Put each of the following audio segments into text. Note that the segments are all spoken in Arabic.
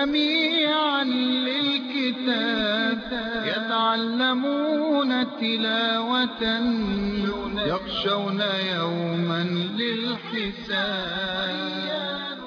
جميعا للكتاب يتعلمون تلاوة يخشون يوما للحساب.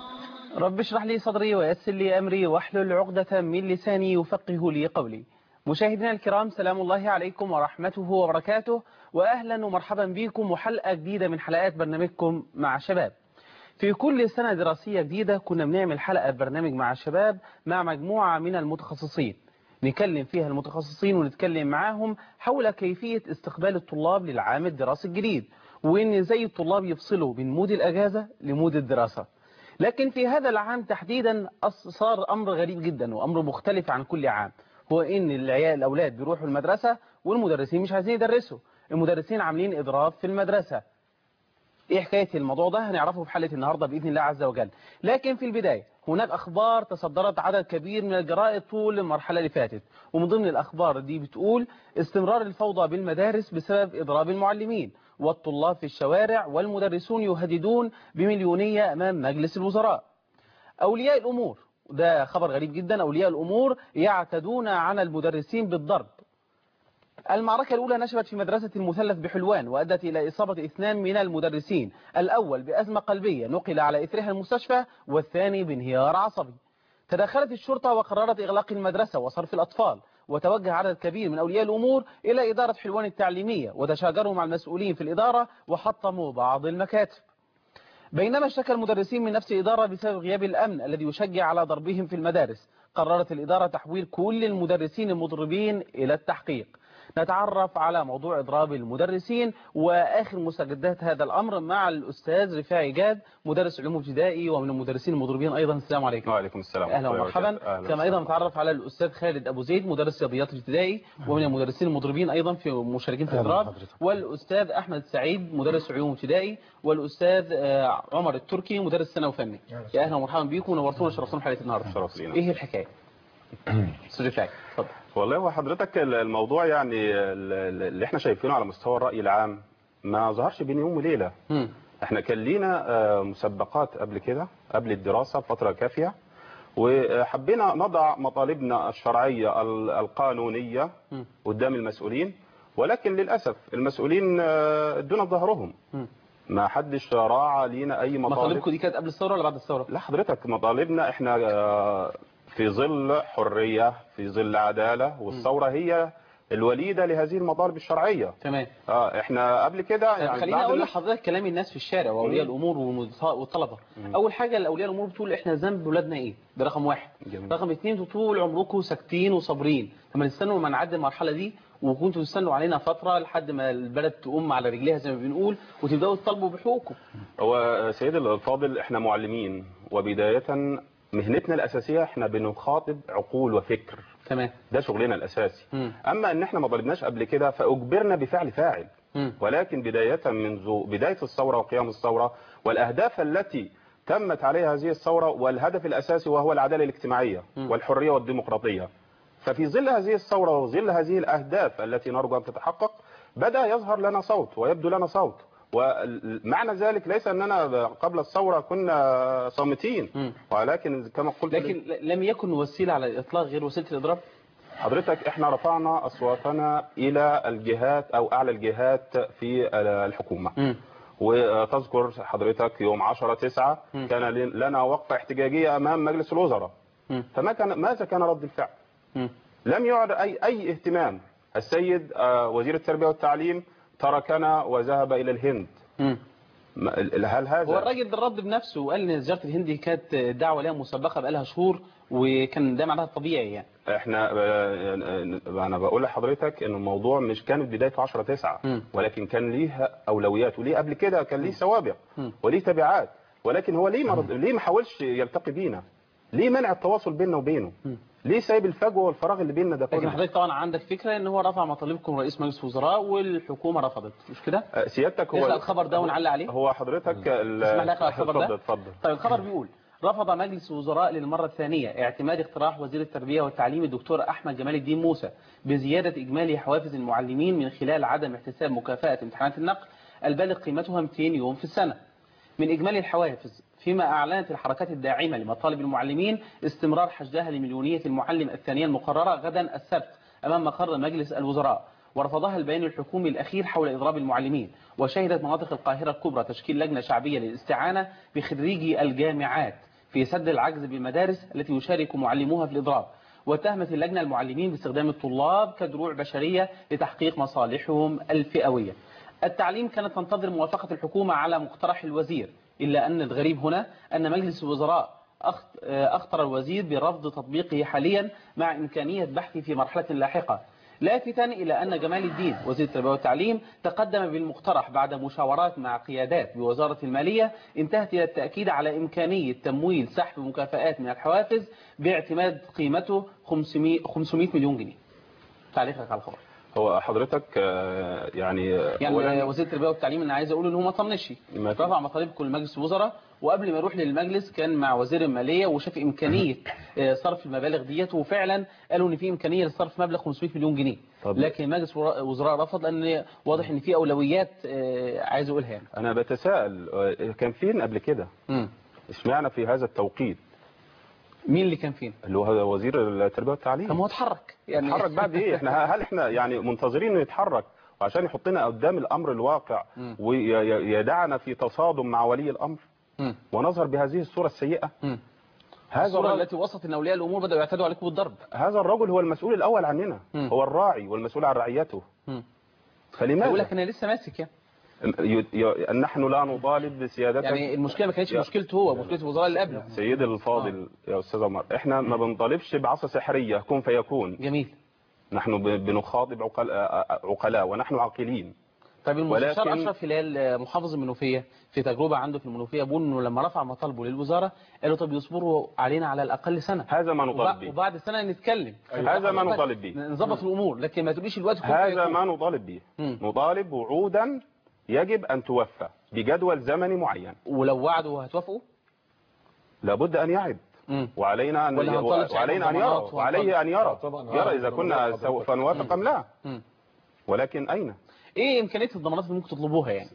رب اشرح لي صدري ويسر لي أمري واحلل عقدة من لساني يفقه لي قولي. مشاهدينا الكرام، سلام الله عليكم ورحمته وبركاته، وأهلا ومرحبا بكم وحلقة جديدة من حلقات برنامجكم مع شباب. في كل سنة دراسية جديدة كنا بنعمل حلقة برنامج مع الشباب مع مجموعة من المتخصصين، نكلم فيها المتخصصين ونتكلم معاهم حول كيفية استقبال الطلاب للعام الدراسي الجديد، وإن ازاي الطلاب يفصلوا بين مود الأجازة لمود الدراسة. لكن في هذا العام تحديدا صار أمر غريب جدا وأمر مختلف عن كل عام، هو إن الأولاد بيروحوا المدرسة والمدرسين مش عايزين يدرسوا، المدرسين عاملين إضراب في المدرسة. ايه حكاية الموضوع ده؟ هنعرفه في حلقة النهاردة بإذن الله عز وجل. لكن في البداية هناك أخبار تصدرت عدد كبير من الجرائد طول المرحلة اللي فاتت، ومن ضمن الأخبار دي بتقول استمرار الفوضى بالمدارس بسبب إضراب المعلمين، والطلاب في الشوارع والمدرسون يهددون بمليونية أمام مجلس الوزراء. أولياء الأمور، ده خبر غريب جدا، أولياء الأمور يعتدون على المدرسين بالضرب. المعركة الأولى نشبت في مدرسة المثلث بحلوان وأدت إلى إصابة 2 من المدرسين، الأول بأزمة قلبية نقل على إثرها المستشفى، والثاني بانهيار عصبي. تدخلت الشرطة وقررت إغلاق المدرسة وصرف الأطفال، وتوجه عدد كبير من أولياء الأمور إلى إدارة حلوان التعليمية وتشاجروا مع المسؤولين في الإدارة وحطموا بعض المكاتب. بينما اشتكى المدرسين من نفس الإدارة بسبب غياب الأمن الذي يشجع على ضربهم في المدارس، قررت الإدارة تحويل كل المدرسين المضربين إلى التحقيق. نتعرف على موضوع إضراب المدرسين وآخر مستجدات هذا الأمر مع الأستاذ رفاعي جاد، مدرس علوم ابتدائي ومن المدرسين المضربين أيضا. السلام عليكم. وعليكم السلام. أهلا ومرحبا. كما أيضا نتعرف على الأستاذ خالد أبو زيد، مدرس رياضيات ابتدائي ومن المدرسين المضربين أيضا في مشاركين في الإضراب، والأستاذ أحمد سعيد مدرس علوم ابتدائي، والأستاذ عمر التركي مدرس ثانوي فني. يا أهلا ومرحبا بكم ونورتونا وشرفتونا حلقة النهارده. شرف لينا. إيه الحكاية؟ أستاذ رفاعي اتفضل. والله هو حضرتك الموضوع يعني اللي احنا شايفينه على مستوى الرأي العام ما ظهرش بين يوم وليلة. احنا كان لينا مسبقات قبل كده قبل الدراسة بفترة كافية، وحبينا نضع مطالبنا الشرعية القانونية قدام المسؤولين، ولكن للأسف المسؤولين ادونا ظهرهم. ما حدش راعى لينا اي مطالب. مطالبكم دي كانت قبل الثورة ولا بعد الثورة؟ لا حضرتك، مطالبنا احنا في ظل حرية، في ظل عدالة، والثورة هي الوليدة لهذه المطالب الشرعية. تمام. احنا قبل كده يعني خليني اقول لحضرتك كلام الناس في الشارع واولياء الامور والطلبه. اول حاجه الاولياء الامور بتقول احنا ذنب ولادنا ايه؟ ده رقم واحد. جميل. رقم اثنين، انتوا طول عمركم ساكتين وصابرين، لما نستنوا ما نعدي المرحله دي، وكنتوا تستنوا علينا فتره لحد ما البلد تقوم على رجليها زي ما بنقول وتبداوا تطالبوا بحقوقكم. هو سيدي الفاضل احنا معلمين، وبدايه مهنتنا الأساسية احنا بنخاطب عقول وفكر. تمام. ده شغلنا الأساسي. أما ان احنا ما طالبناش قبل كده فأجبرنا بفعل فاعل. ولكن بداية منذ بداية الثورة وقيام الثورة والأهداف التي تمت عليها هذه الثورة، والهدف الأساسي وهو العدالة الاجتماعية والحرية والديمقراطية، ففي ظل هذه الثورة وظل هذه الأهداف التي نرجو أن تتحقق بدأ يظهر لنا صوت ويبدو لنا صوت. ومعنى ذلك ليس أننا قبل الثورة كنا صامتين، ولكن كما قلت لكن لم يكن وسيلة على الإطلاق غير وسيلة الإضراب. حضرتك احنا رفعنا أصواتنا إلى الجهات أو أعلى الجهات في الحكومة. وتذكر حضرتك يوم 10/9 كان لنا وقفة احتجاجية أمام مجلس الوزراء. ماذا كان رد الفعل؟ لم يعد أي اهتمام. السيد وزير التربية والتعليم تركنا وذهب إلى الهند. هل هذا هو الراجل ده رد بنفسه وقال ان زيارة الهند كانت دعوة لها مسبقة بقالها شهور وكان ده معناها الطبيعي يعني. انا بقول لحضرتك ان الموضوع مش كانت بدايته 10/9 ولكن كان ليه اولويات، وليه قبل كده كان ليه سوابق وليه تبعات، ولكن هو ليه ما حاولش يلتقي بينا؟ ليه منع التواصل بيننا وبينه؟ ليه سايب الفجوه والفراغ اللي بيننا ده كله؟ لكن حضرتك طبعا عندك فكره ان هو رفع مطالبكم رئيس مجلس الوزراء والحكومه رفضت، مش كده؟ سيادتك هو الخبر ده ونعلق عليه. هو حضرتك اسمح لي اقرا الخبر ده. اتفضل. طيب الخبر بيقول: رفض مجلس الوزراء للمره الثانيه اعتماد اقتراح وزير التربيه والتعليم الدكتور احمد جمال الدين موسى بزياده اجمالي حوافز المعلمين من خلال عدم احتساب مكافاه امتحانات النقل البالغ قيمتها 200 يوم في السنه. من اجمالي الحوافز فيما أعلنت الحركات الداعمة لمطالب المعلمين استمرار حشدها لمليونية المعلم الثانية المقررة غدا السبت أمام مقر مجلس الوزراء، ورفضها البيان الحكومي الأخير حول إضراب المعلمين. وشهدت مناطق القاهرة الكبرى تشكيل لجنة شعبية للاستعانة بخريجي الجامعات في سد العجز بالمدارس التي يشارك معلموها في الإضراب. واتهمت اللجنة المعلمين باستخدام الطلاب كدروع بشرية لتحقيق مصالحهم الفئوية. التعليم كانت تنتظر موافقة الحكومة على مقترح الوزير، إلا أن الغريب هنا أن مجلس الوزراء أخطر الوزير برفض تطبيقه حاليا مع إمكانية بحثه في مرحلة لاحقة، لافتا إلى أن جمال الدين وزير التربية والتعليم تقدم بالمقترح بعد مشاورات مع قيادات بوزارة المالية انتهت إلى التأكيد على إمكانية تمويل سحب مكافآت من الحوافز باعتماد قيمته 500 مليون جنيه. تعليقك على الخبر؟ هو حضرتك يعني وزير التربيه والتعليم انا عايز اقول ان هو ما طنشش، رفع مطالب كل مجلس الوزراء، وقبل ما يروح للمجلس كان مع وزير الماليه وشاف امكانيه صرف المبالغ ديت، وفعلا قالوا ان في امكانيه لصرف مبلغ 500 مليون جنيه. لكن مجلس الوزراء رفض لان واضح ان في اولويات عايز اقولها يعني. انا بتساءل كان فين قبل كده؟ اشمعنى في هذا التوقيت؟ مين اللي كان فين؟ اللي هو وزير التربيه والتعليم. طب ما هو اتحرك يعني. اتحرك بعد ايه؟ هل احنا يعني منتظرين انه يتحرك وعشان يحطنا قدام الامر الواقع ويدعنا في تصادم مع ولي الامر ونظهر بهذه الصوره السيئه؟ هذا الصوره التي وصلت ان اولياء الامور بداوا يعتدوا عليكم بالضرب. هذا الرجل هو المسؤول الاول عننا، هو الراعي والمسؤول عن رعيته. فلماذا؟ يقول لك انا لسه ماسك يعني. نحن لا نطالب بسيادتك. يعني المشكله ما كانتش مشكلته هو، مشكله الوزراء اللي قبله. سيدي الفاضل يا استاذ عمر، احنا ما بنطالبش بعصا سحريه كن فيكون. جميل. نحن بنخاطب عقلاء ونحن عاقلين. طيب المستشار اشرف هلال محافظ المنوفيه في تجربه عنده في المنوفيه بيقول انه لما رفع مطالبه للوزاره قالوا طب يصبروا علينا على الاقل سنه. هذا ما نطالب به. وبعد سنه نتكلم. هذا ما نطالب به. نظبط الامور، لكن ما تقوليش الوقت هذا ما نطالب به. نطالب وعودا يجب ان توفى بجدول زمني معين. ولو وعدوا هتوافقوا؟ لابد ان يعد. وعلينا ان يرى وعليه ان يرى اذا كنا سوف نوافق ام لا. ولكن اين؟ ايه امكانيه الضمانات اللي ممكن تطلبوها يعني؟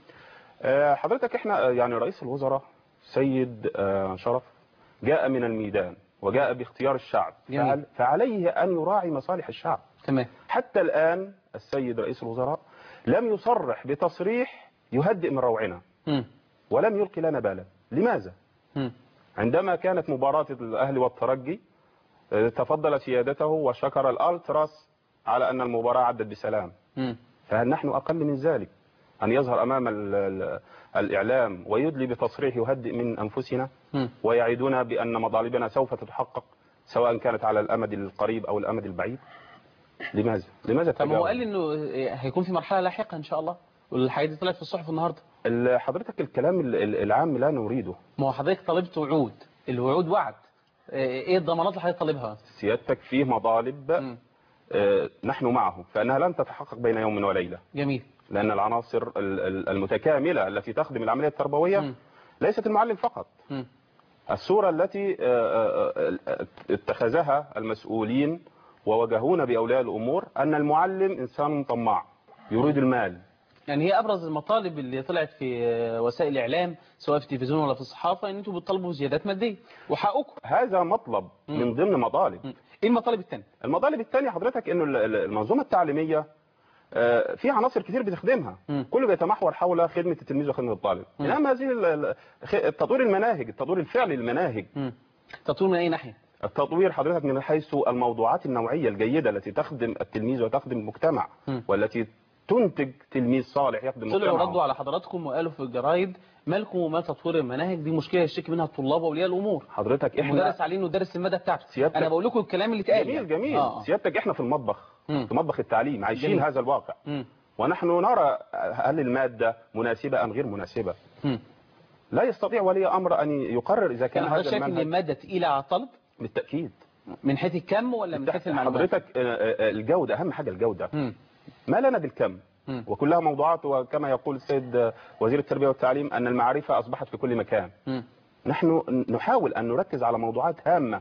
حضرتك احنا يعني رئيس الوزراء سيد شرف جاء من الميدان وجاء باختيار الشعب، فعليه ان يراعي مصالح الشعب. تمام. حتى الان السيد رئيس الوزراء لم يصرح بتصريح يهدئ من روعنا ولم يلقي لنا بالا. لماذا؟ عندما كانت مباراة الأهلي والترجي تفضل سيادته وشكر الألتراس على أن المباراة عدت بسلام. فهل نحن أقل من ذلك أن يظهر أمام الإعلام ويدلي بتصريح يهدئ من أنفسنا ويعيدنا بأن مطالبنا سوف تتحقق سواء كانت على الأمد القريب أو الأمد البعيد؟ لماذا طب هو قال إنه هيكون في مرحلة لاحقة إن شاء الله، والحاجات دي طلعت في الصحف النهارده. حضرتك الكلام العام لا نريده. ما هو حضرتك طالبت وعود، الوعود وعد، ايه الضمانات اللي حضرتك طالبها؟ سيادتك فيه مطالب نحن معه فانها لن تتحقق بين يوم وليله. جميل. لان العناصر المتكامله التي تخدم العمليه التربويه ليست المعلم فقط. الصوره التي اتخذها المسؤولين ووجهونا باولياء الامور ان المعلم انسان طماع يريد المال. يعني هي ابرز المطالب اللي طلعت في وسائل الاعلام سواء في التلفزيون ولا في الصحافه ان انتم بتطالبوا زيادات ماديه وحقكم. هذا مطلب من ضمن مطالب. ايه المطالب الثانيه؟ المطالب الثانيه حضرتك انه المنظومه التعليميه في عناصر كتير بتخدمها، كله بيتمحور حول خدمه التلميذ وخدمه الطالب. انما هذه تطوير المناهج، التطوير الفعلي للمناهج. تطوير من اي ناحيه؟ التطوير حضرتك من حيث الموضوعات النوعيه الجيده التي تخدم التلميذ وتخدم المجتمع والتي تنتج تلميذ صالح يخدم المجتمع. طلعوا ردوا على حضراتكم وقالوا في الجرايد مالكم وما تطوير المناهج، دي مشكله يشتكي منها الطلاب واولياء الامور. حضرتك احنا المدرس عليه انه يدرس الماده بتاعته. انا بقول لكم الكلام اللي اتقال. جميل. سيادتك احنا في المطبخ في مطبخ التعليم عايشين جميل. هذا الواقع. ونحن نرى هل الماده مناسبه ام غير مناسبه. لا يستطيع ولي امر ان يقرر اذا كان هذا المنهج. ان الماده تقيله على الطالب؟ بالتاكيد. من حيث الكم ولا من حيث المعلومات؟ حضرتك الجوده اهم حاجه، الجوده. ما لنا بالكم وكلها موضوعات، وكما يقول السيد وزير التربية والتعليم أن المعرفة أصبحت في كل مكان. نحن نحاول أن نركز على موضوعات هامة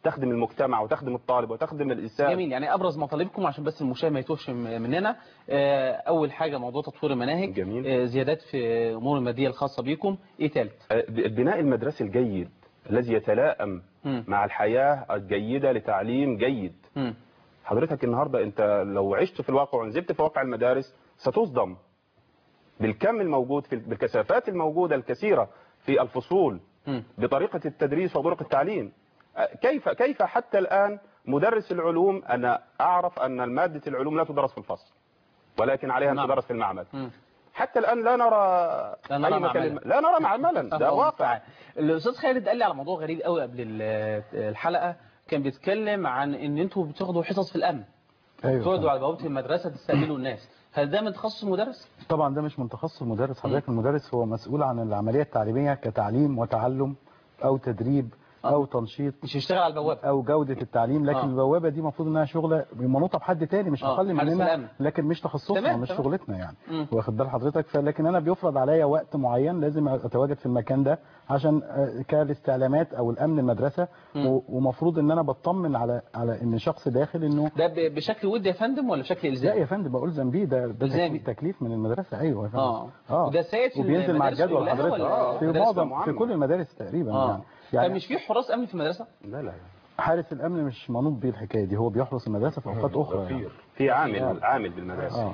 تخدم المجتمع وتخدم الطالب وتخدم الانسان. جميل. يعني ابرز مطالبكم عشان بس المشاهد ما يتوهش مننا، اول حاجه موضوع تطوير المناهج. جميل. زيادات في امور الماديه الخاصه بيكم. ايه ثالث؟ البناء المدرسي الجيد الذي يتلائم مع الحياه الجيده لتعليم جيد. حضرتك النهارده انت لو عشت في الواقع ونزلت في واقع المدارس ستصدم بالكم الموجود بالكثافات الموجوده الكثيره في الفصول، بطريقه التدريس وطرق التعليم. كيف حتى الان مدرس العلوم، انا اعرف ان ماده العلوم لا تدرس في الفصل ولكن عليها ان تدرس في المعمل. حتى الان لا نرى معملا. ده واقع. الاستاذ خالد قال لي على موضوع غريب قوي قبل الحلقه، كان بيتكلم عن ان انتوا بتاخدوا حصص في الامن. ايوه تقعدوا على بوابه المدرسه تستقبلوا الناس. هل ده من تخصص المدرس؟ طبعا ده مش من تخصص المدرس. حضرتك المدرس هو مسؤول عن العمليه التعليميه كتعليم وتعلم او تدريب او تنشيط، مش يشتغل على البوابه او جوده التعليم. لكن البوابه دي المفروض انها شغله منوطه بحد تاني مش اقل مننا، لكن مش تخصصنا مش شغلتنا يعني. واخد بال حضرتك؟ لكن انا بيفرض عليا وقت معين لازم اتواجد في المكان ده عشان كالاستعلامات او الامن المدرسه، ومفروض ان انا بطمن على ان شخص داخل انه ده بشكل ودي يا فندم ولا بشكل الزامي؟ لا يا فندم بقول بيه، ده تكليف من المدرسه. ايوه يا فندم. وده سائد في وبينزل مع الجدول حضرتك في معظم في كل المدارس تقريبا يعني مش في حراس امن في المدرسه؟ لا حارس الامن مش منوط بيه الحكايه دي، هو بيحرس المدرسه في اوقات اخرى يعني. في عامل بالمدرسه.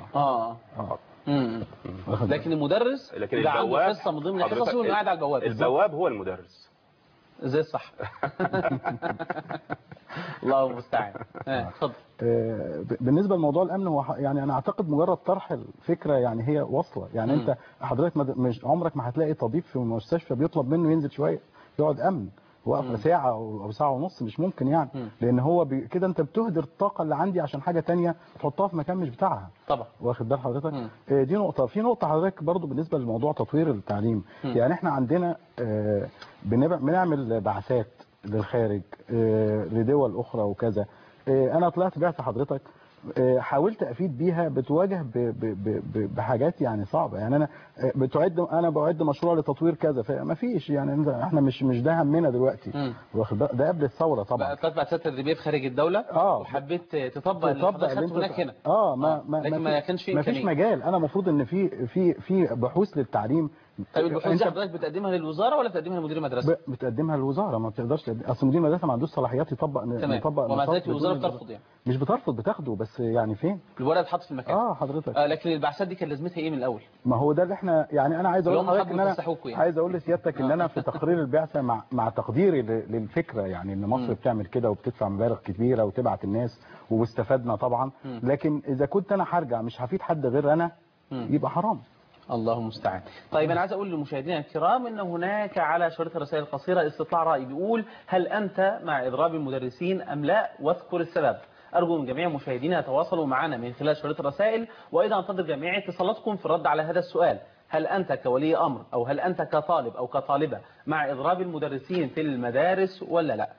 لكن المدرس ده عنده حصه من ضمن حصصه انه قاعد على البوابه. البواب هو المدرس زي الصح. الله المستعان. اتفضل. بالنسبه لموضوع الامن، هو يعني انا اعتقد مجرد طرح الفكره يعني هي واصله. يعني انت حضرتك مش عمرك ما هتلاقي طبيب في مستشفى بيطلب منه ينزل شويه يقعد امن وقفه ساعه او ساعه ونص، مش ممكن يعني. لان هو كده انت بتهدر الطاقه اللي عندي عشان حاجه تانية تحطها في مكان مش بتاعها. طبعا. واخد بال حضرتك؟ دي نقطه. في نقطه حضرتك برضو بالنسبه لموضوع تطوير التعليم. يعني احنا عندنا بنعمل بعثات للخارج لدول اخرى وكذا. انا طلعت بعثه حضرتك حاولت افيد بيها، بتواجه بحاجات يعني صعبه. يعني انا بعد مشروع لتطوير كذا، فما فيش يعني احنا مش ده همنا دلوقتي. واخد ده قبل الثوره طبعا. طلعت بعثات تدريبيه في خارج الدوله وحبيت تطبق اللي حضرتك هناك هنا. لكن ما كانش في امكانيه. ما فيش مجال. انا المفروض ان في بحوث للتعليم. طيب البحوث دي حضرتك بتقدمها للوزاره ولا بتقدمها لمدير المدرسه؟ بتقدمها للوزاره. ما بتقدرش اصل مدير المدرسه ما عندوش صلاحيات يطبق ومع ذلك الوزاره بترفض يعني. مش بترفض، بتاخده بس يعني فين؟ الورقه بتتحط في المكان. حضرتك. لكن البعثات دي كان لازمتها ايه من الاول؟ ما هو ده اللي احنا يعني انا عايز اقول لحضرتك ان انا عايز اقول لسيادتك ان انا في تقرير البعثه مع تقديري للفكره، يعني ان مصر بتعمل كده وبتدفع مبالغ كبيره وتبعت الناس واستفدنا طبعا. لكن اذا كنت انا هرجع مش هفيد حد غير انا يبقى حرام. الله المستعان. طيب انا عايز اقول للمشاهدين الكرام ان هناك على شريط الرسائل القصيره استطلاع راي بيقول: هل انت مع اضراب المدرسين ام لا؟ واذكر السبب. ارجو من جميع مشاهدينا يتواصلوا معنا من خلال شريط الرسائل، وايضا انتظر جميع اتصالاتكم في الرد على هذا السؤال: هل انت كولي امر او هل انت كطالب او كطالبه مع اضراب المدرسين في المدارس ولا لا؟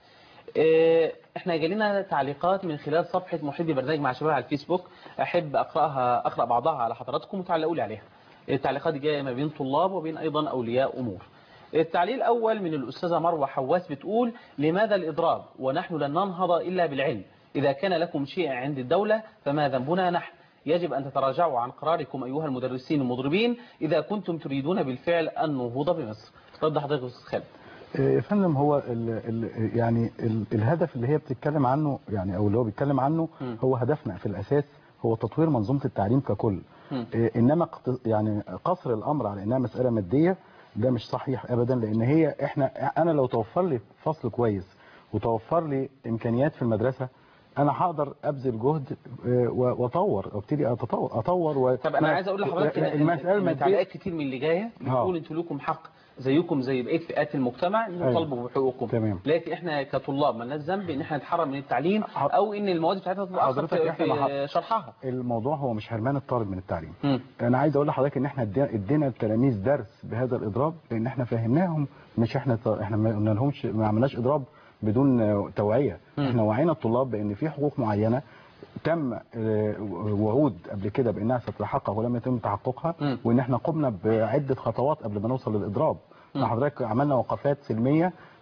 احنا جالنا تعليقات من خلال صفحه محبي برنامج مع شباب على الفيسبوك، احب اقرا بعضها على حضراتكم وتعلقوا لي عليها. التعليقات جايه ما بين طلاب وبين ايضا اولياء امور. التعليق الاول من الاستاذه مروه حواس بتقول: لماذا الاضراب ونحن لن ننهض الا بالعلم؟ اذا كان لكم شيء عند الدوله فما ذنبنا نحن؟ يجب ان تتراجعوا عن قراركم ايها المدرسين المضربين اذا كنتم تريدون بالفعل النهوض بمصر. رد حضرتك استاذ خالد. يا فندم، هو يعني الهدف اللي هي بتتكلم عنه يعني او اللي هو بيتكلم عنه هو هدفنا في الاساس هو تطوير منظومه التعليم ككل. انما يعني قصر الامر على انها مساله ماديه ده مش صحيح ابدا. لان هي انا لو توفر لي فصل كويس وتوفر لي امكانيات في المدرسه انا هقدر ابذل جهد واطور وابتدي اطور. طب انا عايز اقول لحضرتك ان تعليقات كتير من اللي جايه بتقول انتوا لكم حق زيكم زي بقيه فئات المجتمع ان تطالبوا بحقوقكم. تمام. لكن احنا كطلاب ما لناش ذنب ان احنا نتحرم من التعليم او ان المواد بتاعتها تتاخر في شرحها. الموضوع هو مش حرمان الطالب من التعليم. انا عايز اقول لحضرتك ان احنا ادينا التلاميذ درس بهذا الاضراب لان احنا فهمناهم. مش احنا ما قلنا لهمش، ما عملناش اضراب بدون توعيه. احنا وعينا الطلاب بان في حقوق معينه تم وعود قبل كده بانها ستتحقق ولم يتم تحققها، وان احنا قمنا بعده خطوات قبل ما نوصل للاضراب. حضرتك عملنا وقفات سلميه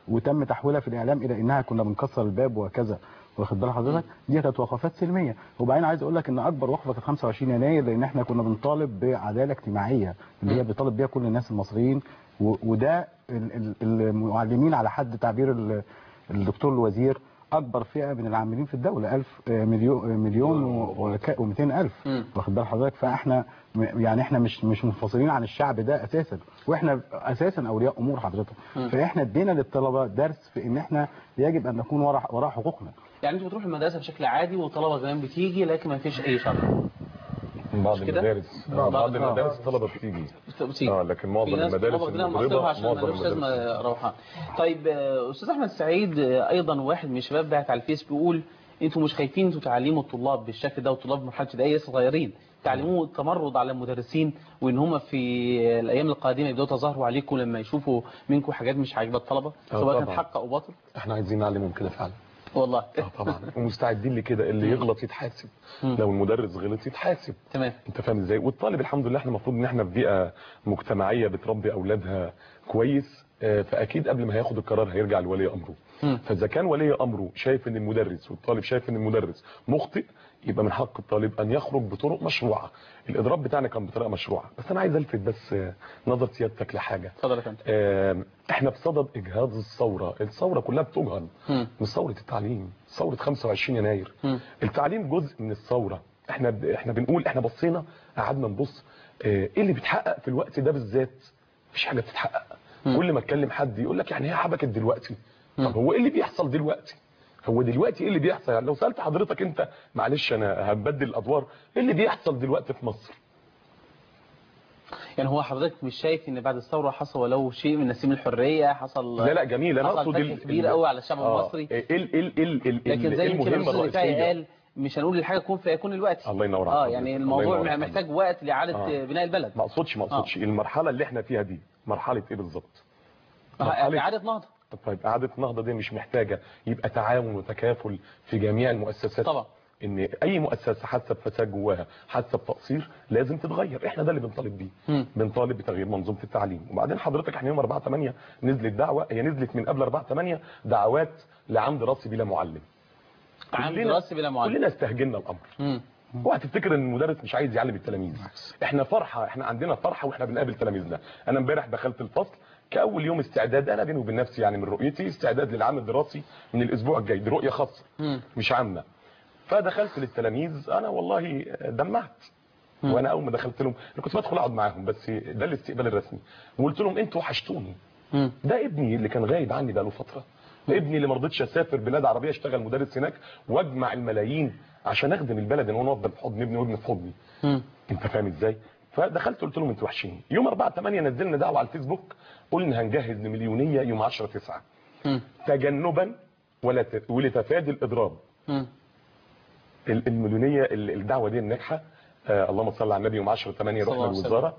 وتم تحويلها في الاعلام الى انها كنا بنكسر الباب وكذا، واخد بال حضرتك؟ دي كانت وقفات سلميه. وبعدين عايز اقول لك ان اكبر وقفه كانت 25 يناير، لان احنا كنا بنطالب بعداله اجتماعيه اللي هي بيطالب بيها كل الناس المصريين، وده المعلمين على حد تعبير الدكتور الوزير اكبر فئه من العاملين في الدوله، 1000 مليون و200 الف، واخد بال حضرتك؟ فاحنا يعني احنا مش منفصلين عن الشعب ده اساسا، واحنا اساسا اولياء امور حضرتك. فاحنا ادينا للطلبه درس في ان احنا يجب ان نكون وراء حقوقنا. يعني انتوا بتروحوا المدرسه بشكل عادي والطلبه كمان بتيجي، لكن ما فيش اي شرط. بعض المدارس الطلبه بتيجي لكن معظم المدارس المغرضه معظم الاستاذ روحان. طيب استاذ احمد سعيد، ايضا واحد من الشباب بعت على الفيس بيقول انتوا مش خايفين انتوا تعلموا الطلاب بالشكل ده، والطلاب مرحله ابتدائيه صغيرين تعلموا التمرد على المدرسين، وان هم في الايام القادمه يبداوا يتظاهروا عليكم لما يشوفوا منكم حاجات مش عاجبه الطلبه سواء كان حق او باطل؟ احنا عايزين نعلمهم كده فعلا والله. طبعا ومستعدين لكده، اللي يغلط يتحاسب، لو المدرس غلط يتحاسب. تمام. انت فاهم ازاي؟ والطالب الحمد لله احنا المفروض ان احنا في بيئه مجتمعيه بتربي اولادها كويس، فاكيد قبل ما هياخد القرار هيرجع لولي امره. فاذا كان ولي امره شايف ان المدرس والطالب شايف ان المدرس مخطئ، يبقى من حق الطالب ان يخرج بطرق مشروعه. الاضراب بتاعنا كان بطريقه مشروعه، بس انا عايز الفت بس نظر سيادتك لحاجه. اتفضل يا فندم. احنا بصدد اجهاض الثوره كلها بتجهض، مش ثوره التعليم، ثوره 25 يناير. التعليم جزء من الثوره. احنا بنقول احنا بصينا قعدنا نبص ايه اللي بيتحقق في الوقت ده بالذات؟ مفيش حاجه بتتحقق. كل ما اتكلم حد يقول لك يعني هي حبكت دلوقتي. طب هو ايه اللي بيحصل دلوقتي؟ هو دلوقتي ايه اللي بيحصل؟ يعني لو سالت حضرتك انت، معلش انا هنبدل الادوار، ايه اللي بيحصل دلوقتي في مصر؟ يعني هو حضرتك مش شايف ان بعد الثوره حصل ولو شيء من نسيم الحريه حصل؟ لا جميل، انا اقصد كبير قوي على الشعب المصري. لكن زي المهم الرئيسيه قال مش هنقول الحاجه كون فيكون الوقت. الله ينور عليك. يعني الموضوع محتاج وقت لاعاده بناء البلد. ما اقصدش المرحله اللي احنا فيها دي مرحله ايه بالظبط؟ اعاده نهضه. طيب اعاده النهضه دي مش محتاجه يبقى تعاون وتكافل في جميع المؤسسات؟ طبعا. ان اي مؤسسه حاسه بفساد جواها، حاسه بتقصير، لازم تتغير. احنا ده اللي بنطالب بيه. بنطالب بتغيير منظومه التعليم. وبعدين حضرتك احنا يوم 4/8 نزلت دعوه، هي نزلت من قبل 4/8 دعوات لعام دراسي بلا معلم. عام دراسي بلا معلم. كلنا استهجنا الامر. وهتفتكر ان المدرس مش عايز يعلم التلاميذ. احنا فرحه، احنا عندنا فرحه واحنا بنقابل تلاميذنا. انا امبارح دخلت الفصل كاول يوم استعداد، انا بيني وبين نفسي يعني من رؤيتي استعداد للعام الدراسي من الاسبوع الجاي، دي رؤيه خاصه مش عامه. فدخلت للتلاميذ انا والله دمعت. وانا اول ما دخلت لهم انا كنت بدخل اقعد معاهم، بس ده الاستقبال الرسمي، وقلت لهم انتوا وحشتوني. ده ابني اللي كان غايب عني بقاله فتره، ابني اللي ما رضيتش اسافر بلاد عربيه اشتغل مدرس هناك واجمع الملايين عشان اخدم البلد ان انا افضل في حضن ابني وابني في حضني. انت فاهم ازاي؟ فدخلت قلت لهم انتوا وحشين. يوم 4/8 نزلنا دعوه على الفيسبوك، قلنا هنجهز لمليونيه يوم 10/9 تجنبا ولتفادي الاضراب. المليونيه الدعوه دي الناجحه، اللهم صل على النبي. يوم 10/8 رحنا الوزاره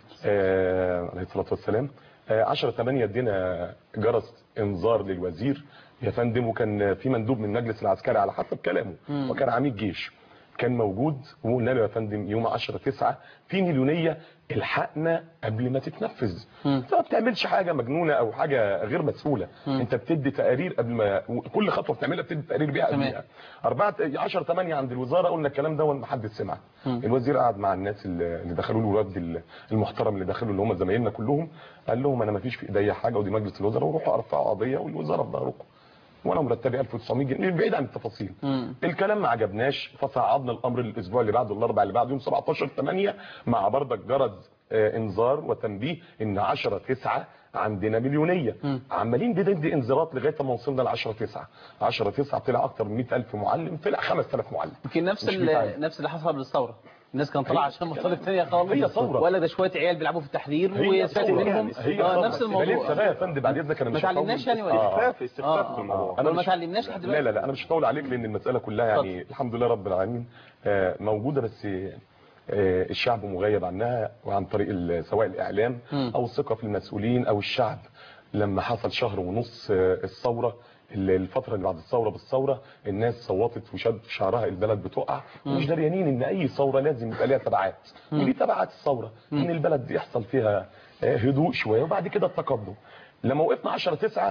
عليه الصلاه والسلام. 10/8 ادينا جرس انذار للوزير يا فندم، وكان في مندوب من المجلس العسكري على حسب كلامه وكان عميد جيش كان موجود، وقلنا له يا فندم يوم 10/9 في مليونيه الحقنا قبل ما تتنفذ. انت ما بتعملش حاجه مجنونه او حاجه غير مسؤوله. انت بتدي تقارير قبل ما كل خطوه بتعملها بتدي تقارير بيها قبلها. 10/8 عند الوزاره قلنا الكلام ده وما حدش سمع. الوزير قعد مع الناس اللي دخلوا له، الوفد المحترم اللي دخلوا اللي هم زمايلنا كلهم، قال لهم انا ما فيش في ايديا حاجه ودي مجلس الوزراء، وروحوا ارفعوا قضيه والوزاره في ظهركم، وانا مرتبي 1900 جنيه بعيد عن التفاصيل. الكلام ما عجبناش، فصعدنا الامر الاسبوع اللي بعده الاربعاء اللي بعده يوم 17/8 مع بردك جرس انذار وتنبيه ان 10/9 عندنا مليونيه. عمالين بندي انذارات لغايه ما وصلنا ل 10/9. 10/9 طلع اكتر من 100,000 معلم، طلع 5000 معلم. يمكن نفس اللي حصل قبل الثوره. الناس كانت طالعه عشان مطالب ثانيه خالص. هي ثوره، ولا ده شويه عيال بيلعبوا في التحرير ويستفيد منهم. نفس الموضوع. لسه يا فندم بعد اذنك انا مش ما تعلمناش يعني ولا استخفاف في الموضوع. انا ما تعلمناش لحد دلوقتي. لا انا مش هطول عليك لان المساله كلها يعني الحمد لله رب العالمين موجوده، بس الشعب مغيب عنها وعن طريق سواء الاعلام او الثقه في المسؤولين او الشعب. لما حصل شهر ونص الثوره، الفتره اللي بعد الثوره بالثوره، الناس صوتت وشد شعرها البلد بتقع، ومش دريانين ان اي ثوره لازم يبقى ليها تبعات، ودي تبعات الثوره ان البلد يحصل فيها هدوء شويه وبعد كده التقدم. لما وقفنا 10/9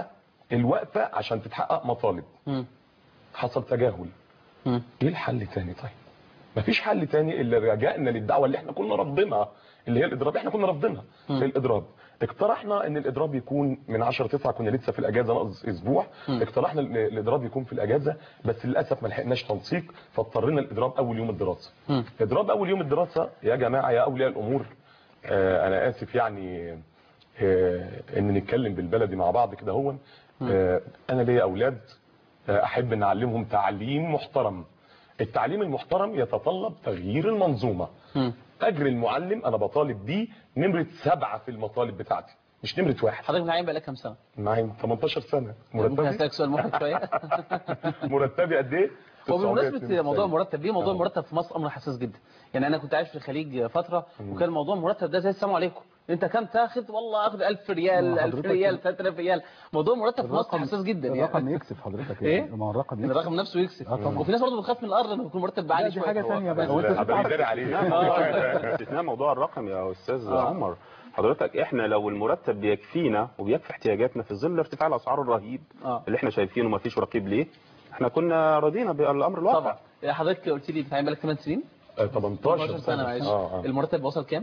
الوقفه عشان تتحقق مطالب. حصل تجاهل. ايه الحل تاني؟ طيب مفيش حل تاني الا رجعنا للدعوه اللي احنا كنا رافضينها، اللي هي الاضراب. احنا كنا رافضينها الاضراب. اقترحنا ان الاضراب يكون من 10/9، كنا لسه في الاجازه ناقص اسبوع. اقترحنا الاضراب يكون في الاجازه، بس للاسف ما لحقناش تنسيق، فاضطرينا الاضراب اول يوم الدراسه. اضراب اول يوم الدراسه يا جماعه يا اولياء الامور، انا اسف يعني ان نتكلم بالبلدي مع بعض كده. هو انا ليا اولاد احب ان اعلمهم تعليم محترم. التعليم المحترم يتطلب تغيير المنظومه. اجر المعلم انا بطالب بيه نمره 7 في المطالب بتاعتي، مش نمره 1. حضرتك معين بقالك كام سنه؟ معايا 18 سنه. ممكن اسالك سؤال محرج شويه؟ مرتبي قد ايه؟ وبمناسبه موضوع المرتب، ليه موضوع المرتب في مصر امر حساس جدا؟ يعني انا كنت عايش في الخليج فتره، وكان موضوع المرتب ده زي السلام عليكم، انت كام تاخد؟ والله اخذ 1000 ريال 1000 ريال 3000 ريال. موضوع المرتب في مصر حساس جدا يعني. الرقم يكسف حضرتك. ايه؟ ما الرقم يكسف. الرقم نفسه يكسف. وفي ناس برضه بتخاف من الارض لما يكون مرتب عالي شويه. دي حاجه ثانيه بقى. هو بيداري عليه. استثناء موضوع الرقم يا استاذ عمر. حضرتك احنا لو المرتب بيكفينا وبيكفي احتياجاتنا في ظل ارتفاع الاسعار الرهيب اللي احنا شايفينه، ما فيش رقيب ليه، احنا كنا رضينا بالامر الواقع. طبعا. حضرتك قلت لي بتعمل بالك 8 سنين؟ 18 سنه. معلش. المرتب وصل كام؟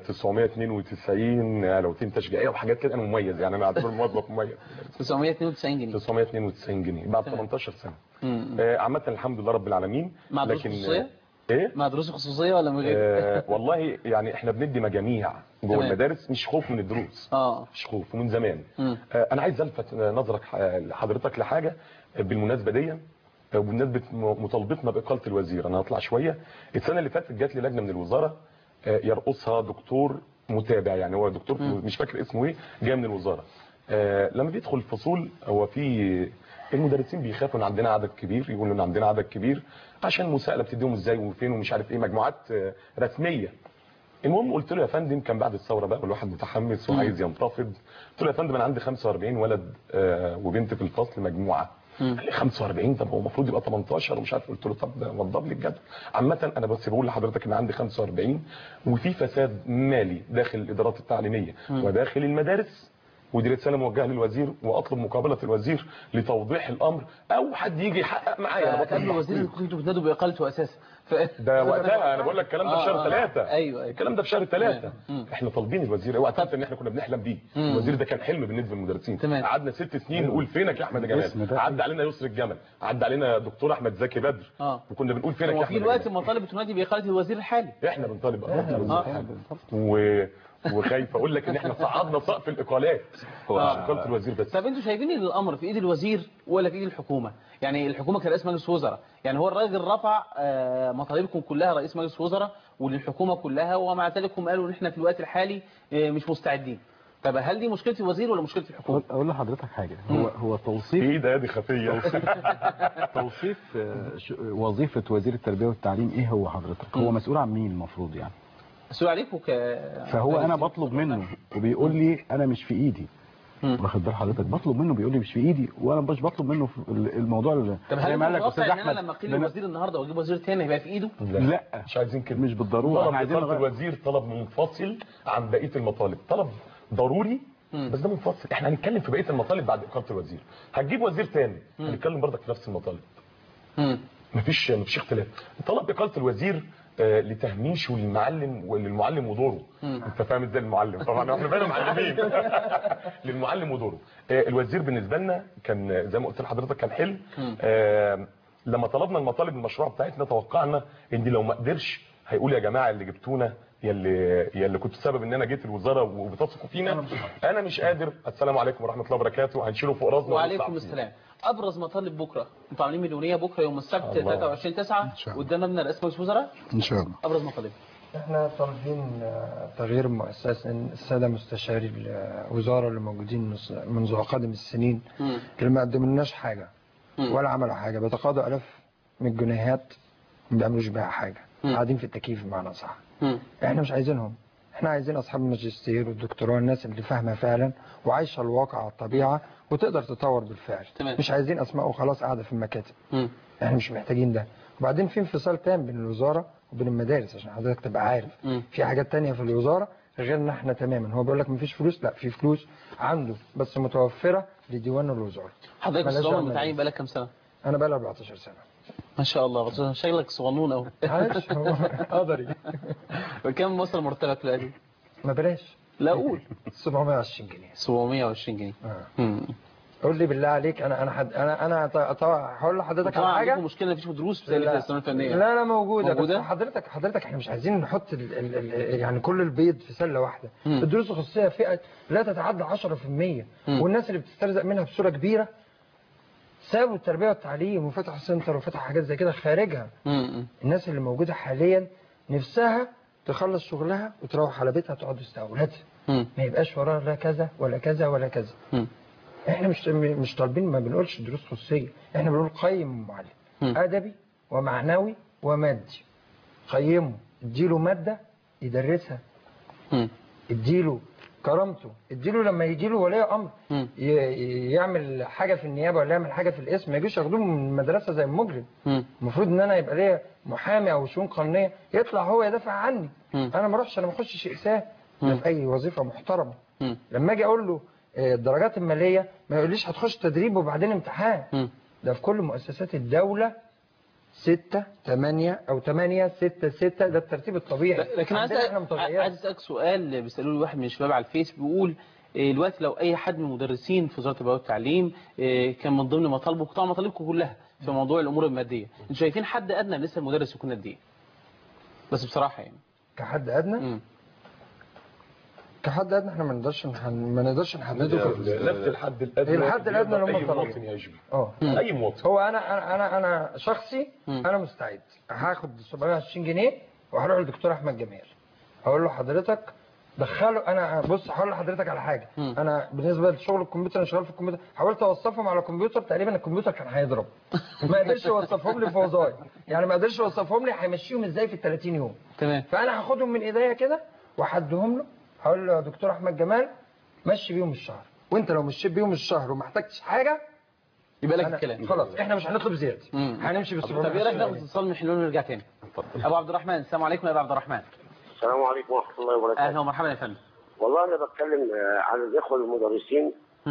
992 لو تيم تشجيعيه وحاجات كده. انا مميز يعني، انا اعتبر موظف مميز. 992 جنيه. 992 جنيه بعد 18 سنه. عامه الحمد لله رب العالمين. مع دروس خصوصيه؟ ايه؟ مع دروس خصوصيه ولا من غير؟ والله يعني احنا بندي مجاميع جوه المدارس، مش خوف من الدروس. مش خوف، ومن زمان. انا عايز الفت نظرك حضرتك لحاجه بالمناسبه دي، وبالنسبه مطالبتنا باقاله الوزير. انا هطلع شويه. السنه اللي فاتت جات لي لجنه من الوزاره يرقصها دكتور متابع، يعني هو دكتور مش فاكر اسمه ايه، جاي من الوزاره. لما بيدخل الفصول، هو في المدرسين بيخافوا ان عندنا عدد كبير، يقولوا ان عندنا عدد كبير عشان مساءله بتديهم ازاي وفين ومش عارف ايه، مجموعات رسميه. المهم قلت له يا فندم، كان بعد الثوره بقى والواحد متحمس وعايز ينتفض، قلت له يا فندم انا عندي 45 ولد وبنت في الفصل مجموعه. قال لي 45؟ طب هو المفروض يبقى 18 ومش عارف. قلت له طب وضب لي الجدول. عامه انا بس بقول لحضرتك ان عندي 45 وفي فساد مالي داخل الادارات التعليميه وداخل المدارس، ودي رساله موجهه للوزير، واطلب مقابله الوزير لتوضيح الامر، او حد يجي يحقق معايا. انا بطلب الوزير اللي كنتوا بتنادوا باقالته اساسا. ده وقتها انا بقول لك الكلام ده في شهر 3. ايوه الكلام ده في شهر 3. احنا طالبين الوزير. اوعى تنسى ان احنا كنا بنحلم بيه. الوزير ده كان حلم بالنسبه للمدرسين. قعدنا 6 سنين نقول فينك يا احمد جمال. عدى علينا يسر الجمل، عدى علينا دكتور احمد زكي بدر، وكنا بنقول فينك يا احمد. وفي الوقت المطالب بتنادي باقاله الوزير الحالي. احنا بنطالب باقاله الوزير الحالي. وخايف اقول لك ان احنا صعدنا سقف الاقالات اقاله الوزير بس. طب انتوا شايفين ان الامر في ايد الوزير ولا في ايد الحكومه؟ يعني الحكومه كرئيس مجلس وزراء، يعني هو الراجل رفع مطالبكم كلها رئيس مجلس وزراء وللحكومه كلها، ومع ذلك هم قالوا ان احنا في الوقت الحالي مش مستعدين. طب هل دي مشكله الوزير ولا مشكله الحكومه؟ اقول لحضرتك حاجه. هو توصيف ايه ده خفيه. توصيف وظيفه وزير التربيه والتعليم ايه هو حضرتك؟ هو مسؤول عن مين المفروض يعني؟ مسؤول عليكم فهو انا بطلب منه وبيقول لي انا مش في ايدي. واخد بال حضرتك؟ بطلب منه بيقول لي مش في ايدي، وانا مش بطلب منه في الموضوع. طب هل متوقع ان انا لما اقيل الوزير النهارده واجيب وزير ثاني هيبقى في ايده؟ لا مش عايزين كده، مش بالضروره. احنا عايزين الوزير طلب منفصل عن بقيه المطالب، طلب ضروري بس ده منفصل. احنا هنتكلم في بقيه المطالب بعد اقاله الوزير. هتجيب وزير ثاني هنتكلم برضك في نفس المطالب. مفيش اختلاف. طلب اقاله الوزير لتهميشه للمعلم ودوره. انت فاهم ازاي المعلم؟ طبعا احنا بقينا معلمين. للمعلم ودوره. الوزير بالنسبه لنا كان زي ما قلت لحضرتك كان حلم. لما طلبنا المطالب المشروع بتاعتنا توقعنا ان لو ما قدرش هيقول يا جماعه اللي جبتونا يلي كنت سبب ان انا جيت الوزاره وبتثقوا فينا، انا مش قادر. السلام عليكم ورحمه الله وبركاته. هنشيله فوق راسنا. وعليكم السلام. ابرز مطالب بكره، انتوا عاملين مليونيه بكره يوم السبت 23/9 قدامنا من رئيس مجلس الوزراء ان شاء الله. ابرز مطالب احنا طالبين تغيير مؤسسه. الساده مستشاري الوزاره اللي موجودين منذ قدم السنين اللي ما قدمولناش حاجه ولا عملوا حاجه، بيتقاضوا الاف من الجنيهات ما بيعملوش بيها حاجه، قاعدين في التكييف بمعنى صح. احنا مش عايزينهم، احنا عايزين اصحاب الماجستير والدكتوراه، الناس اللي فاهمه فعلا وعايشه الواقع على الطبيعه وتقدر تطور بالفعل. مش عايزين اسماء وخلاص قاعده في المكاتب. احنا مش محتاجين ده. وبعدين في انفصال تام بين الوزاره وبين المدارس عشان حضرتك تبقى عارف. في حاجات تانية في الوزاره غيرنا احنا تماما. هو بيقول لك مفيش فلوس، لا في فلوس عنده بس متوفره لديوان الوزاره. حضرتك ملاش الصغنون عمل. متعين بقالك كام سنه؟ انا بقى لي 14 سنه. ما شاء الله، بس شكلك صغنون قوي. عايش هو قدري. وكم وصل مرتبك دلوقتي؟ ما بلاش. لا قول. 720 جنيه. 720 جنيه. قول لي بالله عليك، انا طبعا هقول لحضرتك على حاجه. عندكم مشكله مفيش دروس بتاعت الثانويه الفنيه؟ لا موجوده. موجودة؟ بس حضرتك احنا مش عايزين نحط يعني كل البيض في سله واحده. الدروس الخصوصيه فئه لا تتعدى 10%، والناس اللي بتسترزق منها بصوره كبيره سابوا التربيه والتعليم وفتحوا سنتر وفتحوا حاجات زي كده خارجها. الناس اللي موجوده حاليا نفسها تخلص شغلها وتروح على بيتها تقعد وسط اولادها، ما يبقاش وراها لا كذا ولا كذا ولا كذا. احنا مش طالبين، ما بنقولش دروس خصوصيه، احنا بنقول قيم المعلم ادبي ومعنوي ومادي. قيمه، اديله ماده يدرسها، اديله كرامته، اديله لما يجي له ولي امر يعمل حاجه في النيابه ولا يعمل حاجه في القسم ما يجيش ياخدوه من المدرسه زي المجرم. المفروض ان انا يبقى ليا محامي او شؤون قانونيه يطلع هو يدافع عني. انا ما اروحش، انا ما اخشش اقسام، انا في اي وظيفه محترمه. لما اجي اقول له الدرجات الماليه ما يقوليش هتخش تدريب وبعدين امتحان. ده في كل مؤسسات الدوله 6 8 أو 8 6 6 ده الترتيب الطبيعي. لكن عايز اسالك سؤال بيسالوه لي واحد من الشباب على الفيس، بيقول دلوقتي لو اي حد من المدرسين في وزاره التربيه والتعليم كان من ضمن مطالبه، قطاع مطالبكم كلها في موضوع الامور الماديه، انتوا شايفين حد ادنى بالنسبه للمدرس يكون قد ايه؟ بس بصراحه يعني كحد ادنى كحد ادنى احنا ما نقدرش نحدده في نفس الحد الادنى. الحد الادنى اللي هم اي مواطن يعيش بيه. اي مواطن. هو انا شخصي انا مستعد هاخد 720 جنيه وهروح للدكتور احمد جمال هقول له حضرتك دخله. انا بص هقول لحضرتك على حاجه. انا بالنسبه لشغل الكمبيوتر انا شغال في الكمبيوتر، حاولت اوصفهم على الكمبيوتر تقريبا الكمبيوتر كان هيضرب. ما قدرش يوصفهم لي في وظايف، يعني ما قدرش يوصفهم لي هيمشيهم ازاي في ال 30 يوم. تمام. فانا هاخدهم من ايديا كده وهديهم له، هقول له يا دكتور احمد جمال مشي بيهم الشهر، وانت لو مشيت بيهم الشهر وما احتجتش حاجه يبقى لك الكلام. خلاص احنا مش هنطلب زياده، هنمشي بال 700. طب ايه رايك ناخد اتصال من حلول ونرجع تاني؟ ابو عبد الرحمن. السلام عليكم يا ابو عبد الرحمن. السلام عليكم ورحمه الله وبركاته. اهلا ومرحبا يا فندم. والله انا بتكلم عن الاخوه المدرسين.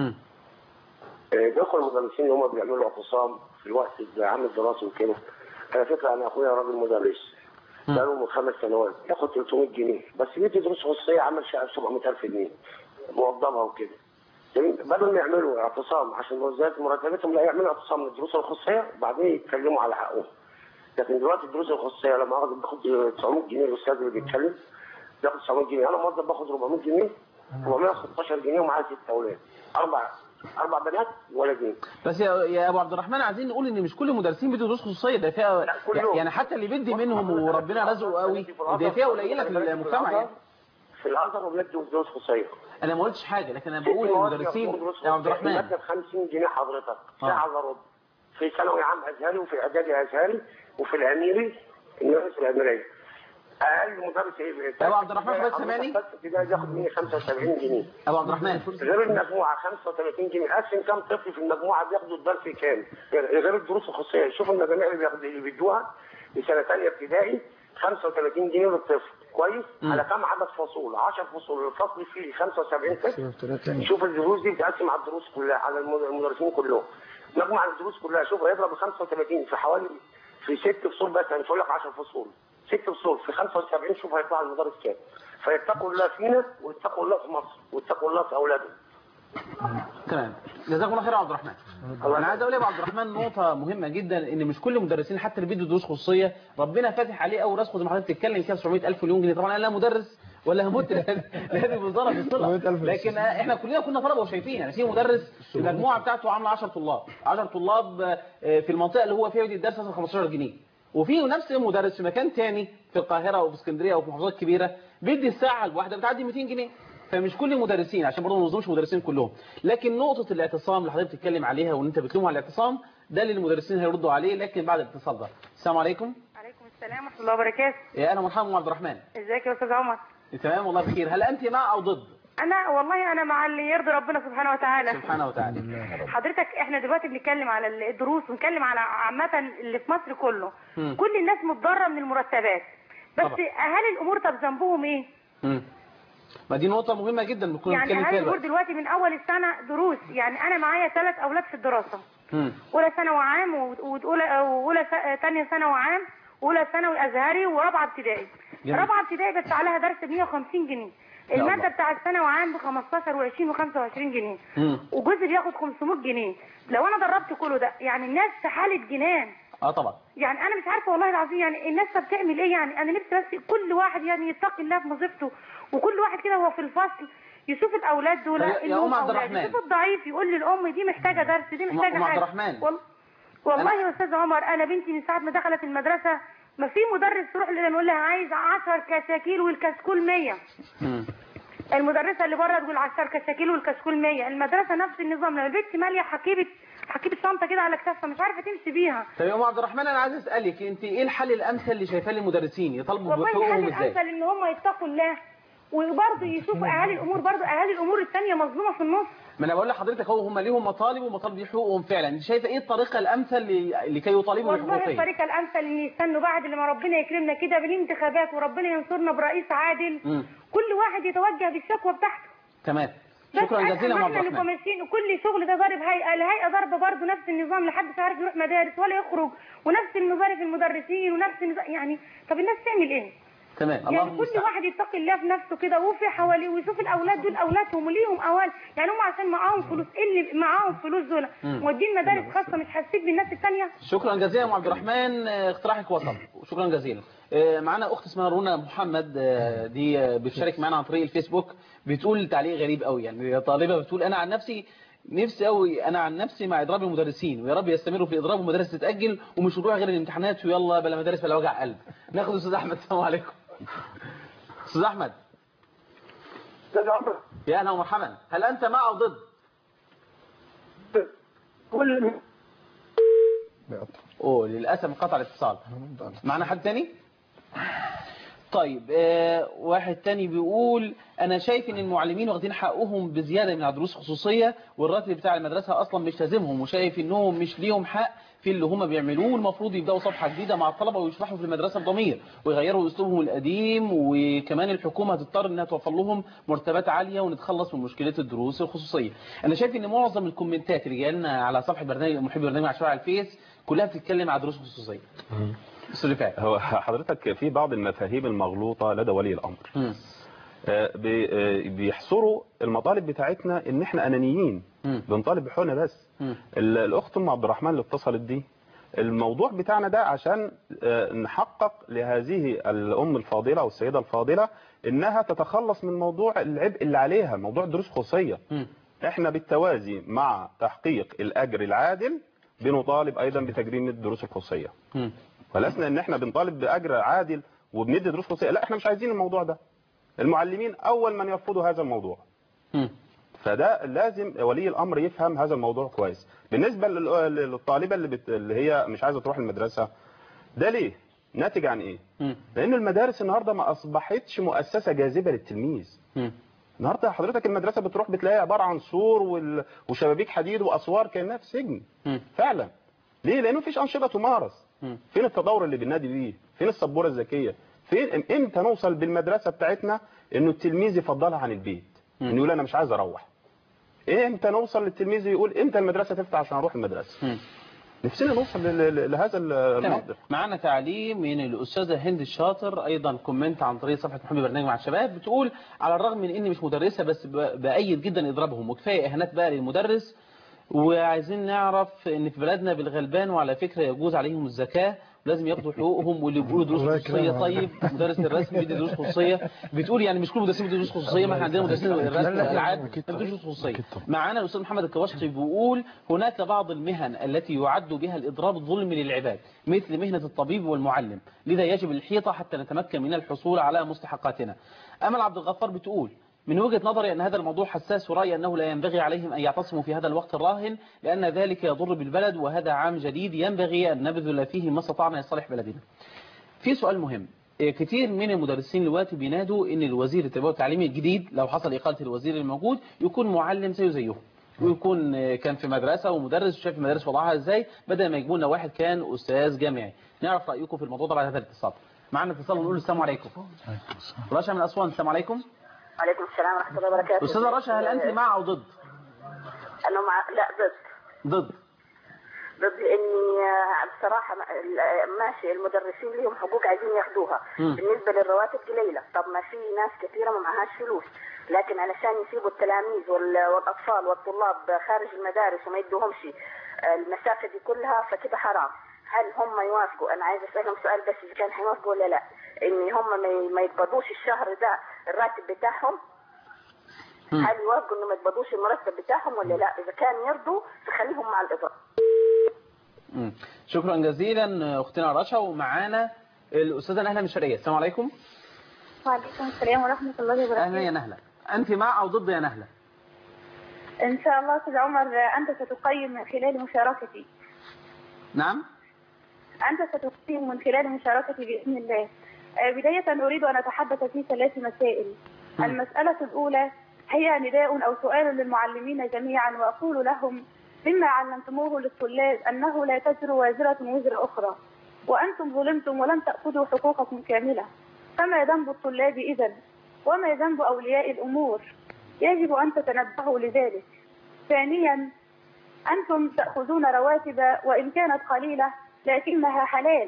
الاخوه المدرسين اللي هم بيعملوا اعتصام في الوقت العام الدراسي وكده. على فكره انا اخويا راجل مدرس بقاله من 5 سنوات ياخد 300 جنيه بس بيدي دروس خصوصيه عمل شقه 700000 جنيه موظفها وكده. بدل ما يعملوا اعتصام عشان وزاره مرتباتهم لا يعملوا اعتصام للدروس الخصوصيه وبعدين يتكلموا على حقهم. لكن دلوقتي الدروس الخصوصيه لما اخد باخد 900 جنيه الاستاذ اللي بيتكلم بياخد 900 جنيه، انا موظف باخد 400 جنيه 416 جنيه ومعايا 6 اولاد، اربع بنات وولدين. بس يا ابو عبد الرحمن عايزين نقول ان مش كل المدرسين بيدوا دروس خصوصيه، ده فئه يعني حتى اللي بيدي منهم وربنا رزقه قوي ده فئه قليله في المجتمع يعني. في الازهر وبيدوا دروس خصوصيه. انا ما قلتش حاجه لكن انا بقول المدرسين يا عبد الرحمن الماده ب 50 جنيه حضرتك ساعه الا ربع في ثانوي عام ازهري وفي اعدادي ازهري وفي الاميري المدرسه الاميريه. اقل مدرس ايه؟ ابو عبد الرحمن حضرتك سامعني؟ بس كده ياخد مني 75 جنيه. ابو عبد الرحمن غير المجموعه 35 جنيه، قسم كام طفل في المجموعه بياخدوا الدرس كام؟ غير الدروس الخصوصيه، شوف المجاميع اللي بيدوها لسنه ثانيه ابتدائي 35 جنيه للطفل، كويس؟ على كام عدد فصول؟ 10 فصول، الفصل فيه 75 طفل. شوف الدروس دي بتقسم على الدروس كلها على المدرسين كلهم. مجموع الدروس كلها شوف هيضرب 35 في حوالي في 6 فصول بس، انا مش هقول لك 10 فصول. 6 فصول في 75 شوف هيطلع المدرس كام. فيتقوا الله فينا ويتقوا الله في مصر ويتقوا الله في اولادهم. تمام. جزاكم الله خير يا عبد الرحمن. انا عايز اقول يا ابو عبد الرحمن نقطه مهمه جدا، ان مش كل المدرسين حتى اللي بيدوا دروس خصوصيه ربنا فاتح عليه او رزقه زي ما حضرتك بتتكلم كده 700000 مليون جنيه. طبعا انا لا مدرس ولا هموت لهذه الوزاره في الصله، لكن احنا كلنا كنا طلبه وشايفين يعني في مدرس المجموعه بتاعته عامله 10 طلاب 10 طلاب في المنطقه اللي هو فيها بيدي الدرس مثلا 15 جنيه، وفي نفس المدرس في مكان تاني في القاهره او في اسكندريه او في محافظات كبيره بيدي الساعه الواحده بتعدي 200 جنيه. فمش كل المدرسين عشان برضه ما نظلمش المدرسين كلهم، لكن نقطه الاعتصام اللي حضرتك بتتكلم عليها وان انت بتلوم على الاعتصام ده اللي المدرسين هيردوا عليه، لكن بعد الاتصال ده. السلام عليكم. وعليكم السلام ورحمه الله وبركاته. يا اهلا ومرحبا ام عبد الرحمن. ازيك يا استاذ عمر؟ تمام والله بخير. هل انت مع او ضد؟ انا مع اللي يرضي ربنا سبحانه وتعالى. سبحانه وتعالى. حضرتك احنا دلوقتي بنتكلم على الدروس ونتكلم على عامه اللي في مصر كله. كل الناس متضرره من المرتبات، بس طبعا. اهالي الامور طب ذنبهم ايه؟ ما دي نقطة مهمة جدا بنكون يعني بنتكلم اهالي فيها الامور دلوقتي. دلوقتي من اول السنه دروس. يعني انا معايا 3 اولاد في الدراسه، اولى ثانوي عام واولى ثانيه ثانوي عام واولى ثانوي ازهري ورابعه ابتدائي. رابعه ابتدائي بدفع لها درس ب 150 جنيه، الماده بتاع الثانوي عام ب 15 و20 و25 جنيه، وجوزي بياخد 500 جنيه. لو انا ضربت كله ده يعني الناس في حاله جنان. طبعا. يعني انا مش عارفه والله العظيم، يعني الناس بتعمل ايه؟ يعني انا نفسي بس كل واحد يعني يتقي الله في وظيفته، وكل واحد كده هو في الفصل يشوف الاولاد دول يا ام عبد الرحمن، يشوف الضعيف يقول للام دي محتاجه درس، دي محتاجه ام عبد الرحمن. والله يا استاذ عمر انا بنتي من ساعه ما دخلت المدرسه ما في مدرس تروح لها نقول لها عايز 10 كشاكيل والكشكول 100. المدرسه اللي بره تقول 10 كشاكيل والكشكول 100. المدرسه نفس النظام. لما البنت ماليه حكيبه شنطه كده على كتافها مش عارفه تمشي بيها. طيب يا ام عبد الرحمن انا عايز اسالك انت ايه الحل الامثل اللي شايفاه للمدرسين يطالبوا بحقوقهم ازاي؟ والله الحل الامثل ان هم يتقوا الله وبرضه يشوفوا اهالي الامور، برضه اهالي الامور الثانيه مظلومه في النص. ما انا بقول لحضرتك هم ليهم مطالب ومطالب دي حقوقهم فعلا. انت شايفه ايه الطريقه الامثل لكي يطالبوا بحقوقهم؟ والله الطريقه الامثل ان يستنوا بعد لما ربنا يكرمنا كده بالانتخابات وربنا ينصرنا برئيس عادل، كل واحد يتوجه بالشكوى بتاعته. تمام. شكرا جزيلا يا عبد الرحمن. احنا ماشيين وكل شغل ده ضارب هيئه، الهيئه ضاربه برضه نفس النظام، لحد مش عارف يروح مدارس ولا يخرج، ونفس النظام في المدرسين ونفس النظام. يعني طب الناس تعمل ايه؟ تمام. يعني كل واحد يتقي الله في نفسه كده وفي حواليه ويشوف الاولاد دول اولادهم وليهم اوان. يعني هم عشان معاهم فلوس، اللي معاهم فلوس دول مودين مدارس خاصه مش حاسين بالناس الثانيه. شكرا جزيلا يا عبد الرحمن، اقتراحك وصل. شكرا جزيلا. معانا اخت اسمها رونا محمد، دي بتشارك معانا عن طريق الفيسبوك، بتقول تعليق غريب قوي. يعني طالبه بتقول انا عن نفسي قوي، انا عن نفسي مع اضراب المدرسين، ويا رب يستمروا في اضراب ومدارس تتاجل ومش نروح غير الامتحانات ويلا بلا مدارس بلا وجع قلب. ناخد استاذ احمد. السلام عليكم. استاذ احمد. استاذ عمرو. يا اهلا ومرحبا. هل انت مع او ضد؟ للاسف انقطع الاتصال. معنا حد تاني؟ طيب واحد تاني بيقول انا شايف ان المعلمين واخدين حقهم بزياده من دروس خصوصيه، والراتب بتاع المدرسه اصلا مش لازمهم، وشايف انهم مش ليهم حق في اللي هم بيعملوه. المفروض يبداوا صفحه جديده مع الطلبه ويشرحوا في المدرسه بضمير ويغيروا اسلوبهم القديم، وكمان الحكومه هتضطر انها توفر لهم مرتبات عاليه ونتخلص من مشكله الدروس الخصوصيه. انا شايف ان معظم الكومنتات اللي جايلنا على صفحه برنامج محب برنامج عشوائي على الفيس كلها بتتكلم على دروس خصوصيه. هو حضرتك في بعض المفاهيم المغلوطه لدى ولي الامر. بيحصروا المطالب بتاعتنا ان احنا انانيين بنطالب بحقوقنا بس. الاخت ام عبد الرحمن اللي اتصلت دي، الموضوع بتاعنا ده عشان نحقق لهذه الام الفاضله او السيده الفاضله انها تتخلص من موضوع العبء اللي عليها، موضوع الدروس الخصوصيه. احنا بالتوازي مع تحقيق الاجر العادل بنطالب ايضا بتجريم الدروس الخصوصيه. ولسنا ان احنا بنطالب باجر عادل وبندي دروس خصوصيه، لا احنا مش عايزين الموضوع ده. المعلمين اول من يرفضوا هذا الموضوع. فده لازم ولي الامر يفهم هذا الموضوع كويس. بالنسبه للطالبه اللي هي مش عايزه تروح المدرسه، ده ليه؟ ناتج عن ايه؟ لان المدارس النهارده ما اصبحتش مؤسسه جاذبه للتلميذ. النهارده حضرتك المدرسه بتروح بتلاقي عباره عن سور وشبابيك حديد واسوار كانها في سجن. فعلا. ليه؟ لانه مفيش انشطه تمارس. فين التدور اللي بننادي بيه؟ فين السبوره الذكيه؟ فين امتى نوصل بالمدرسه بتاعتنا انه التلميذ يفضلها عن البيت؟ انه يقول انا مش عايز اروح. امتى نوصل للتلميذ يقول امتى المدرسه تفتح عشان اروح المدرسه؟ نفسنا نوصل لهذا المنطق. معنا تعليم من الاستاذه هند الشاطر، ايضا كومنت عن طريق صفحه محب برنامج مع الشباب، بتقول على الرغم من اني مش مدرسه بس بايد جدا اضرابهم، وكفايه اهانات بقى للمدرس، وعايزين نعرف ان في بلدنا بالغلبان وعلى فكره يجوز عليهم الزكاه، لازم ياخدوا حقوقهم، واللي بيقولوا دروس خصوصيه. طيب مدرس الرسم بيدي دروس خصوصيه، بتقول يعني مش كل المدرسين بيدوا دروس خصوصيه، ما احنا عندنا مدرسين الرسم والالعاب بيدوا دروس خصوصيه. معانا الاستاذ محمد الكواشقي بيقول هناك بعض المهن التي يعد بها الاضراب ظلم للعباد مثل مهنه الطبيب والمعلم، لذا يجب الحيطه حتى نتمكن من الحصول على مستحقاتنا. امل عبد الغفار بتقول من وجهة نظري أن هذا الموضوع حساس، ورأيي أنه لا ينبغي عليهم أن يعتصموا في هذا الوقت الراهن، لأن ذلك يضر بالبلد، وهذا عام جديد ينبغي أن نبذل فيه ما استطعنا لصالح بلدنا. في سؤال مهم، كتير من المدرسين دلوقتي بينادوا أن الوزير التربية والتعليم الجديد لو حصل إقالة الوزير الموجود يكون معلم زيه، ويكون كان في مدرسة ومدرس وشايف المدارس وضعها إزاي، بدل ما يجيبوا لنا واحد كان أستاذ جامعي. نعرف رأيكم في الموضوع ده بعد هذا الاتصال. معنا اتصال ونقول السلام عليكم. رشا من أسوان، السلام عليكم. وعليكم السلام ورحمة الله وبركاته. أستاذة رشا، هل أنت مع أو ضد؟ أنا لا ضد لأني بصراحة ماشي المدرسين لهم حقوق عايزين ياخدوها. بالنسبة للرواتب قليلة، طب ما في ناس كثيرة ما معهاش فلوس، لكن علشان يسيبوا التلاميذ والأطفال والطلاب خارج المدارس وما يدوهمش المسافة دي كلها، فكده حرام. هل هم يوافقوا؟ أنا عايز أسألهم سؤال بس، إذا كان هيوافقوا ولا لا، إن هم ما يقبضوش الشهر ده الراتب بتاعهم؟ هل يوافقوا إنه ما يقبضوش المرتب بتاعهم ولا لا؟ إذا كان يرضوا تخليهم مع الإضافة. شكرا جزيلا أختنا رشا. ومعانا الأستاذة نهلة من الشرقية. السلام عليكم. وعليكم السلام ورحمة الله وبركاته. أهلا يا نهلة، أنت مع أو ضد يا نهلة؟ إن شاء الله أستاذ عمر أنت ستقيم من خلال مشاركتي. نعم؟ أنت ستقيم من خلال مشاركتي بإذن الله. بداية أريد أن أتحدث في 3 مسائل. المسألة الأولى هي نداء أو سؤال للمعلمين جميعا، وأقول لهم مما علمتموه للطلاب أنه لا تزر وازرة وزر أخرى، وأنتم ظلمتم ولم تأخذوا حقوقكم كاملة، فما ذنب الطلاب إذن؟ وما ذنب أولياء الأمور؟ يجب أن تتنبهوا لذلك. ثانيا، أنتم تأخذون رواتب وإن كانت قليلة لكنها حلال،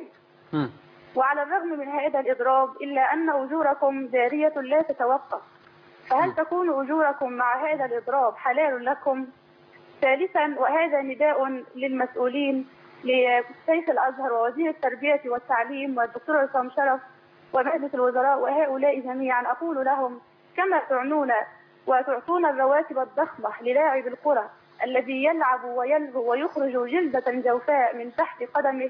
وعلى الرغم من هذا الإضراب إلا أن أجوركم جارية لا تتوقف، فهل تكون أجوركم مع هذا الإضراب حلال لكم؟ ثالثا، وهذا نداء للمسؤولين لشيخ الأزهر ووزير التربية والتعليم والدكتور عصام شرف ومجلس الوزراء وهؤلاء جميعا، أقول لهم كما تعنون وتعطون الرواتب الضخمة للاعب الكرة الذي يلعب ويلهو ويخرج جلدة جوفاء من تحت قدمه،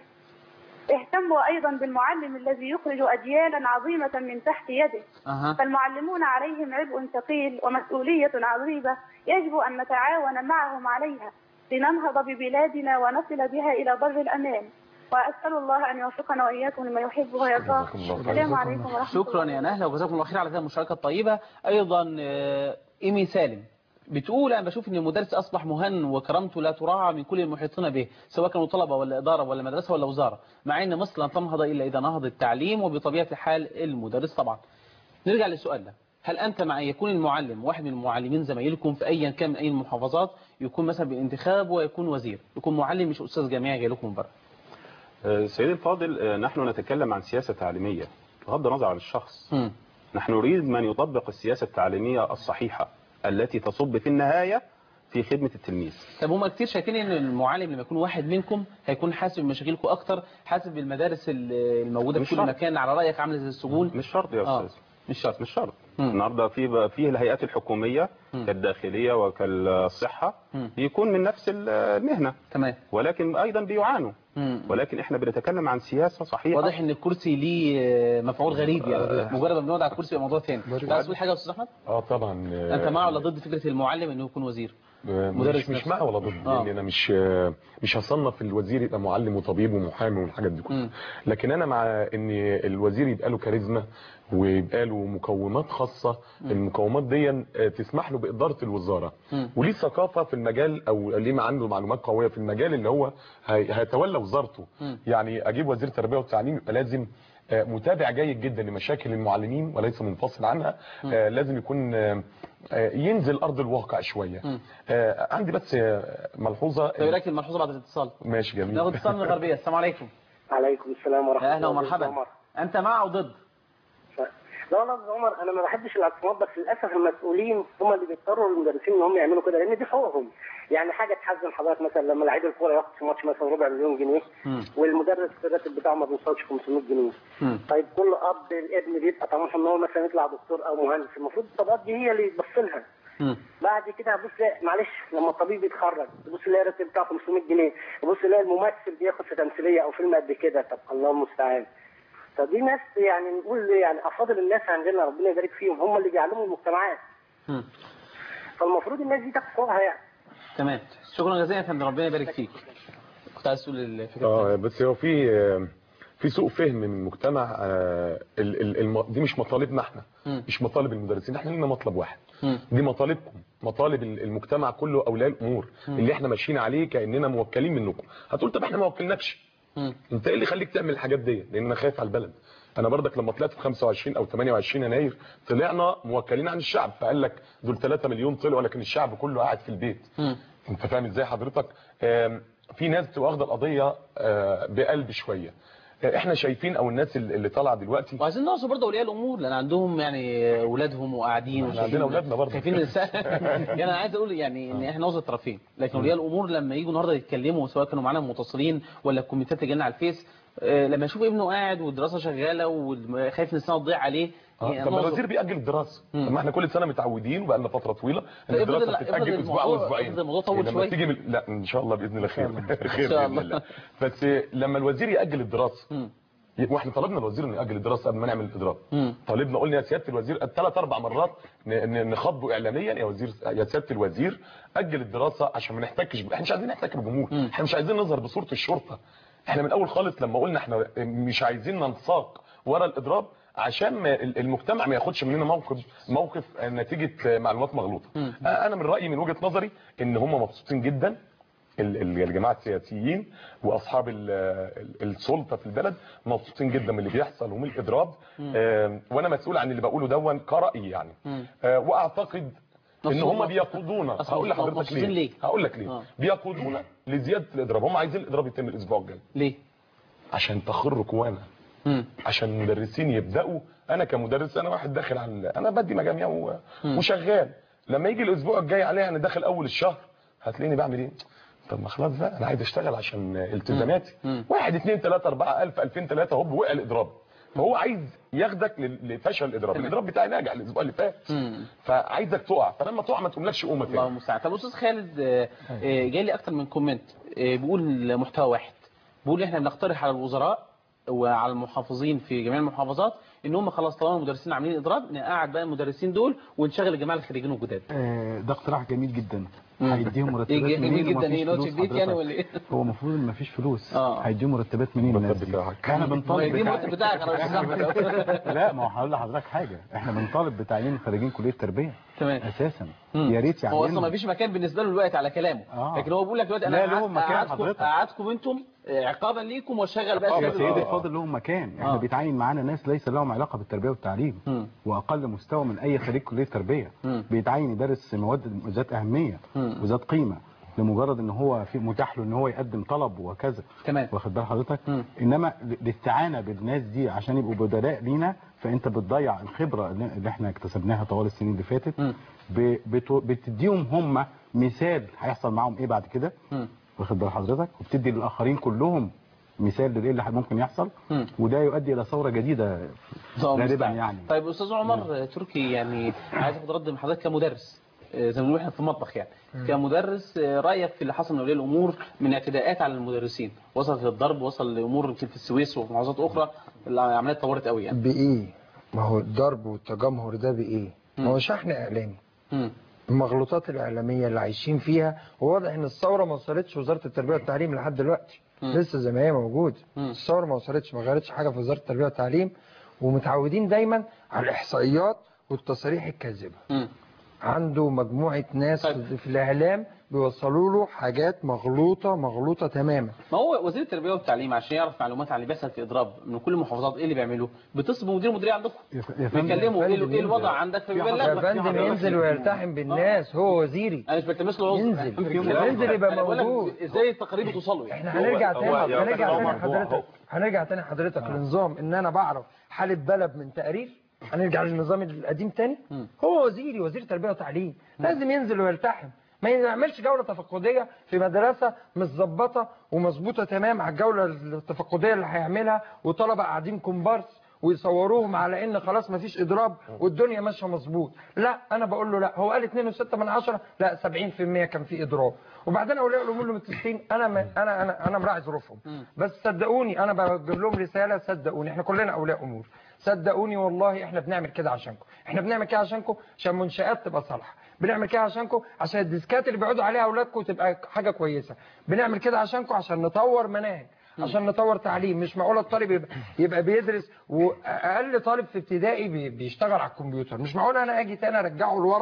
اهتموا أيضا بالمعلم الذي يخرج أجيالا عظيمة من تحت يده. فالمعلمون عليهم عبء ثقيل ومسؤولية عظيمة، يجب أن نتعاون معهم عليها لننهض ببلادنا ونصل بها إلى بر الأمان. وأسأل الله أن يوفقنا وإياكم لما يحبه ويرضاه. السلام عليكم ورحمة الله. شكرا يا نهلة وجزاكم الله خير على هذه المشاركة الطيبة. أيضا إيمي سالم بتقول أنا بشوف أن المدرس أصبح مهن وكرامته لا تراعى من كل المحيطين به، سواء كانوا طلبة ولا إدارة ولا مدرسة ولا وزارة، مع أن مصر لن تنهض إلا إذا نهض التعليم وبطبيعة الحال المدرس طبعا. نرجع للسؤال ده، هل أنت مع يكون المعلم واحد من المعلمين زمايلكم في أيا كان من أي المحافظات، يكون مثلا بانتخاب ويكون وزير، يكون معلم مش أستاذ جامعي جاي لكم من بره؟ سيدي الفاضل، نحن نتكلم عن سياسة تعليمية بغض النظر عن الشخص. نحن نريد من يطبق السياسة التعليمية الصحيحة التي تصب في النهاية في خدمة التلميذ. طب هم كتير شايفين ان المعلم لما يكون واحد منكم هيكون حاسب بمشاكلكم اكتر، حاسب بالمدارس الموجوده في كل مكان، على رايك عامله زي السجون. مش شرط يا استاذ. مش شرط. النهارده في الهيئات الحكوميه كالداخليه وكالصحه يكون من نفس المهنه تمام، ولكن ايضا بيعانوا. ولكن احنا بنتكلم عن سياسه صحيحه. واضح ان الكرسي ليه مفعول غريب، يعني مجرد ما بنقعد على الكرسي يبقى موضوع ثاني. عايز تقول حاجه يا استاذ احمد؟ طبعا. انت مع ولا ضد فكره المعلم انه يكون وزير؟ مش مع ولا ضد، لان انا مش هصنف الوزير يبقى معلم وطبيب ومحامي والحاجات دي كلها، لكن انا مع ان الوزير يبقى له كاريزما ويبقى له مقومات خاصه. المقومات دي تسمح له باداره الوزاره، وليه ثقافه في المجال او ليه عنده معلومات قويه في المجال اللي هو هيتولى وزارته. يعني اجيب وزير التربيه والتعليم يبقى لازم متابع جيد جدا لمشاكل المعلمين وليس منفصل عنها. لازم يكون ينزل ارض الواقع شويه. عندي بس ملحوظه. طيب لكن الملحوظه بعد الاتصال. ماشي جميل. ناخد اتصال من الغربيه. السلام عليكم. عليكم السلام ورحمه الله. اهلا ومرحبا. انت مع او ضد؟ لا والله يا عمر، انا ما بحبش الاعتصامات، بس للاسف المسؤولين هم اللي بيضطروا المدرسين ان هم يعملوا كده، لان دي حقوقهم. يعني حاجه تحزن حضرتك مثلا لما لعيب الكوره ياخد في ماتش مثلا 250 مليون جنيه والمدرس الراتب بتاعه ما بيوصلش 500 جنيه. طيب كل اب الابن بيبقى طموح ان هو مثلا يطلع دكتور او مهندس، المفروض الطبقات دي هي اللي تبص لها. بعد كده هبص معلش لما الطبيب يتخرج تبص يلاقي الراتب بتاعه 500 جنيه، تبص يلاقي الممثل بياخد في تمثيليه او فيلم قد كده. طب الله المستعان. فدي ناس يعني نقول يعني افاضل الناس عندنا ربنا يبارك فيهم، هم اللي بيعلموا المجتمعات. فالمفروض الناس دي تاخد حقوقها يعني. تمام، شكرا جزيلا يا فندم، ربنا يبارك فيك. كنت عايز تقول الفكره. بس هو في سوء فهم من المجتمع. دي مش مطالبنا احنا، مش مطالب المدرسين، احنا لنا مطلب واحد. دي مطالبكم، مطالب المجتمع كله، اولياء الامور اللي احنا ماشيين عليه كاننا موكلين منكم. هتقول طب احنا ما وكلناكش. انت ايه اللي يخليك تعمل الحاجات دي؟ لان انا خايف على البلد. انا برضك لما طلعت في 25 او 28 يناير طلعنا موكلين عن الشعب، فقال لك دول 3 مليون طلعوا لكن الشعب كله قاعد في البيت. انت فاهم ازاي حضرتك؟ في ناس بتبقى واخده القضيه بقلب شويه. احنا شايفين او الناس اللي طالعه دلوقتي، وعايزين نوصل برضه اولياء الامور لان عندهم يعني اولادهم وقاعدين احنا عندنا اولادنا برضه خايفين يعني انا عايز اقول يعني ان احنا نوصل الطرفين، لكن اولياء الامور لما يجوا النهارده يتكلموا سواء كانوا معانا متصلين ولا الكومنتات اللي جانا على الفيس، لما يشوف ابنه قاعد والدراسه شغاله وخايف ان السنه تضيع عليه. طب الوزير بيأجل الدراسه. طب ما احنا كل سنه متعودين وبقى لنا فتره طويله ان الدراسه بتتأجل اسبوع او اسبوعين. الموضوع طول شويه. تيجي لا ان شاء الله باذن الله خير خير باذن الله. بس لما الوزير يأجل الدراسه، واحنا طلبنا الوزير انه يأجل الدراسه قبل ما نعمل الاضراب. طالبنا قلنا يا سياده الوزير 3 4 مرات نخاطبه اعلاميا، يا وزير يا سياده الوزير اجل الدراسه عشان ما نحتكش، احنا مش عايزين نحتك بالجمهور، احنا مش عايزين نظهر بصوره الشرطه. احنا من الاول خالص لما قلنا احنا مش عايزين ننساق ورا الاضراب عشان المجتمع ما ياخدش مننا موقف نتيجه معلومات مغلوطه. انا من رايي من وجهه نظري ان هم مبسوطين جدا الجماعه السياسيين واصحاب السلطه في البلد مبسوطين جدا من اللي بيحصل ومن الاضراب. وانا مسؤول عن اللي بقوله دون كرأي يعني. واعتقد ان هم بيقودونا. هقول لحضرتك ليه. هقول لك ليه. بيقودونا لزياده الاضراب. هم عايزين الاضراب يتم الاسبوع الجاي. ليه؟ عشان تخر قوانا. عشان المدرسين يبداوا. انا كمدرس انا واحد داخل على انا بدي مجاميع وشغال. لما يجي الاسبوع الجاي عليا انا داخل اول الشهر هتلاقيني بعمل ايه؟ طب ما خلاص بقى انا عايز اشتغل عشان التزاماتي. 1 2 3 4 1000 2003 هوب وقع الاضراب. فهو عايز ياخدك لفشل الاضراب. الاضراب بتاعي ناجح الاسبوع اللي فات. فعايزك تقع، فلما تقع ما تقوملكش قومه تاني. الله المستعان. طب استاذ خالد جاي لي اكتر من كومنت بيقول محتوى واحد، بيقول احنا بنقترح على الوزراء وعلى المحافظين في جميع المحافظات ان هم خلاص طالما المدرسين عاملين اضراب نقعد بقى المدرسين دول ونشغل الجماعه الخريجين الجداد. ده اقتراح جميل جدا. هيديهم مرتبات جميل جدا. ايه نوتش جديد يعني ولا ايه؟ هو المفروض ان مفيش فلوس. هيديهم مرتبات منين الناس دي؟ احنا بنطالب المرتب بتاعك انا لا ما هو هقول لحضرتك حاجه، احنا بنطالب بتعيين خريجين كليه التربيه تمام اساسا. يا ريت يعني هو اصلا ما فيش مكان بالنسبه له دلوقتي على كلامه. لكن هو بيقول لك دلوقتي انا قعدتكم انتم عقابا ليكم واشغل بقى يا سيدي الفاضل لهم مكان. احنا بيتعين معانا ناس ليس لهم علاقه بالتربيه والتعليم واقل مستوى من اي خريج كليه تربيه. بيتعين يدرس مواد ذات اهميه وذات قيمه لمجرد ان هو في متاح له ان هو يقدم طلب وكذا. تمام. واخد بال حضرتك؟ انما الاستعانه بالناس دي عشان يبقوا بدلاء لينا فانت بتضيع الخبره اللي احنا اكتسبناها طوال السنين اللي فاتت. بتديهم هم مثال هيحصل معاهم ايه بعد كده. واخد بال حضرتك؟ وبتدي للاخرين كلهم مثال للايه اللي ممكن يحصل. وده يؤدي الى ثوره جديده غالبا يعني. طيب استاذ عمر تركي، يعني عايز اخد رد من حضرتك كمدرس، زي ما بنقول احنا في المطبخ يعني. كمدرس رايك في اللي حصل من اولياء الامور من اعتداءات على المدرسين، وصلت للضرب، وصل لامور يمكن في السويس وفي محافظات اخرى العمليات اتطورت قوي يعني. بايه؟ ما هو الضرب والتجمهر ده بايه؟ ما هو شحن اعلامي. المغلوطات الاعلاميه اللي عايشين فيها، وواضح ان الثوره ما وصلتش وزاره التربيه والتعليم لحد دلوقتي. لسه زي ما هي موجود. الثوره ما وصلتش، ما غيرتش حاجه في وزاره التربيه والتعليم، ومتعودين دايما على الاحصائيات والتصاريح الكاذبه. عنده مجموعه ناس في الاعلام بيوصلوا له حاجات مغلوطه تماما. ما هو وزير التربيه والتعليم عشان يعرف معلومات عن اللي بيحصل في اضراب من كل المحافظات ايه اللي بيعملوه، بيتصل بمدير المديريه عندكم بيكلموا ايه الوضع عندك فبيبلغ. يا فندم ينزل ويلتحم بالناس. هو وزيري. انا مش بلتمس له ينزل يبقى موجود. ازاي التقارير توصلوا يعني. احنا هنرجع تاني حضرتك لنظام ان انا بعرف حاله بلد من تقارير. هنرجع للنظام القديم تاني. هو وزير تربيه وتعليم لازم ينزل ويلتحم. ما يعملش جوله تفقديه في مدرسه متظبطه ومظبوطه تمام على الجوله التفقديه اللي هيعملها، وطلبه قاعدين كومبارس ويصوروهم على ان خلاص ما فيش اضراب والدنيا ماشيه مظبوط. لا انا بقول له لا، هو قال 2.6 لا 70% كان في اضراب. وبعدين اولياء الامور المتصلين انا مراعي ظروفهم، بس صدقوني انا بجيب لهم رساله، صدقوني احنا كلنا اولياء امور، صدقوني والله احنا بنعمل كده عشانكم، احنا بنعمل كده عشانكم عشان منشآت تبقى صالحه، بنعمل كده عشانكم عشان الديسكات اللي بيقعدوا عليها اولادكم تبقى حاجه كويسه، بنعمل كده عشانكم عشان نطور مناهج، عشان نطور تعليم. مش معقول الطالب يبقى بيدرس واقل طالب في ابتدائي بيشتغل على الكمبيوتر، مش معقول انا اجي تاني ارجعه لورا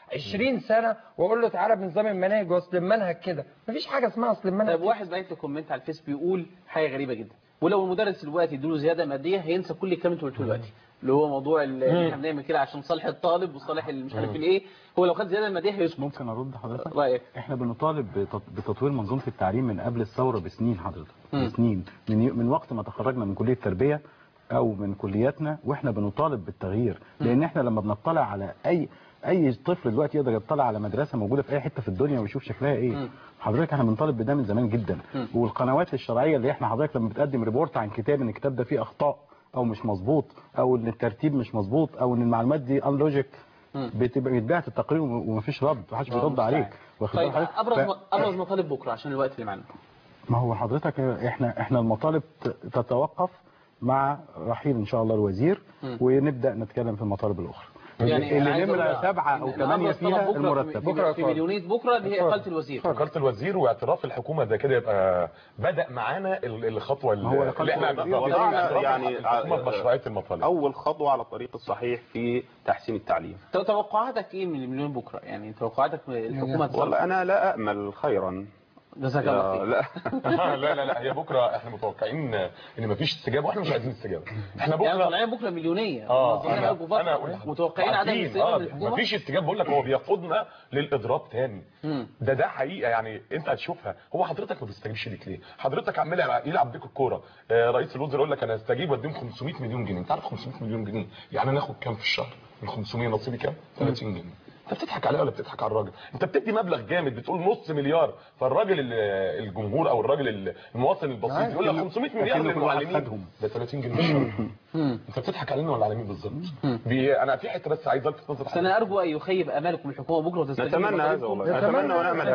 20 سنه واقول له تعالى بنظام المناهج واصل المنهج كده. مفيش حاجه اسمها اصل المنهج. طيب واحد بعت لي كومنت على الفيس بيقول حاجه غريبه جدا، ولو المدرس دلوقتي اديله زياده ماديه هينسى كل الكلام اللي قلته دلوقتي، اللي هو موضوع اللي احنا بنعمل كده عشان صالح الطالب وصالح اللي مش عارف ايه. هو لو خد زياده ماديه هيسكت. ممكن ارد حضرتك؟ رايك؟ احنا بنطالب بتطوير منظومه التعليم من قبل الثوره بسنين حضرتك، بسنين، من وقت ما تخرجنا من كليه التربيه او من كلياتنا واحنا بنطالب بالتغيير. لان احنا لما بنطلع على اي طفل دلوقتي يقدر يطلع على مدرسه موجوده في اي حته في الدنيا ويشوف شكلها ايه. حضرتك احنا بنطالب بده من زمان جدا. والقنوات الشرعيه اللي احنا حضرتك لما بتقدم ريبورت عن كتاب ان الكتاب ده فيه اخطاء او مش مظبوط او ان الترتيب مش مظبوط او ان المعلومات دي ان لوجيك، بتبقى بيتبعت التقرير ومفيش رد، محدش بيرد عليك. طيب ابرز مطالب بكره عشان الوقت اللي معانا. ما هو حضرتك احنا المطالب تتوقف مع رحيل ان شاء الله الوزير، ونبدا نتكلم في المطالب الاخرى. يعني اللي نمره 7 أو 8 فيها المرتب. بكره في مليونيه بكره اللي هي اقاله الوزير. اقاله الوزير واعتراف الحكومه ده كده يبقى بدا معانا الخطوه اللي احنا وضعنا يعني مشروعيه المطالب. اول خطوه على الطريق الصحيح في تحسين التعليم. توقعاتك ايه من المليون بكره؟ يعني توقعاتك الحكومه والله انا لا امل خيرا. جزاك الله خير. لا هي بكره احنا متوقعين ان مفيش استجابه واحنا مش عايزين استجابه. احنا بكره يعني طالعين بكره مليونيه. انا متوقعين عدم الاستجابه من الحكومه. مفيش استجابه. بقول لك هو بيقودنا للاضراب تاني. ده حقيقه يعني انت هتشوفها. هو حضرتك ما بتستجيبش ليك ليه؟ حضرتك عمال يلعب بيك الكوره. رئيس الوزراء يقول لك انا هستجيب واديهم 500 مليون جنيه. انت عارف 500 مليون جنيه يعني ناخد كام في الشهر؟ من 500 نصيبي كام؟ 30 جنيه. انت بتضحك عليه ولا بتضحك على الراجل؟ انت بتدي مبلغ جامد بتقول نص مليار، فالراجل الجمهور او الراجل المواطن البسيط يقول لك 500 مليار للمعلمين ده 30 جنيه في الشهر. انت بتضحك علينا ولا على مين بالظبط؟ انا في حته بس عايز الفت نظرك. انا ارجو ان يخيب امالكم الحكومه بكره وتستجيب. نتمنى هذا والله، نتمنى ونامل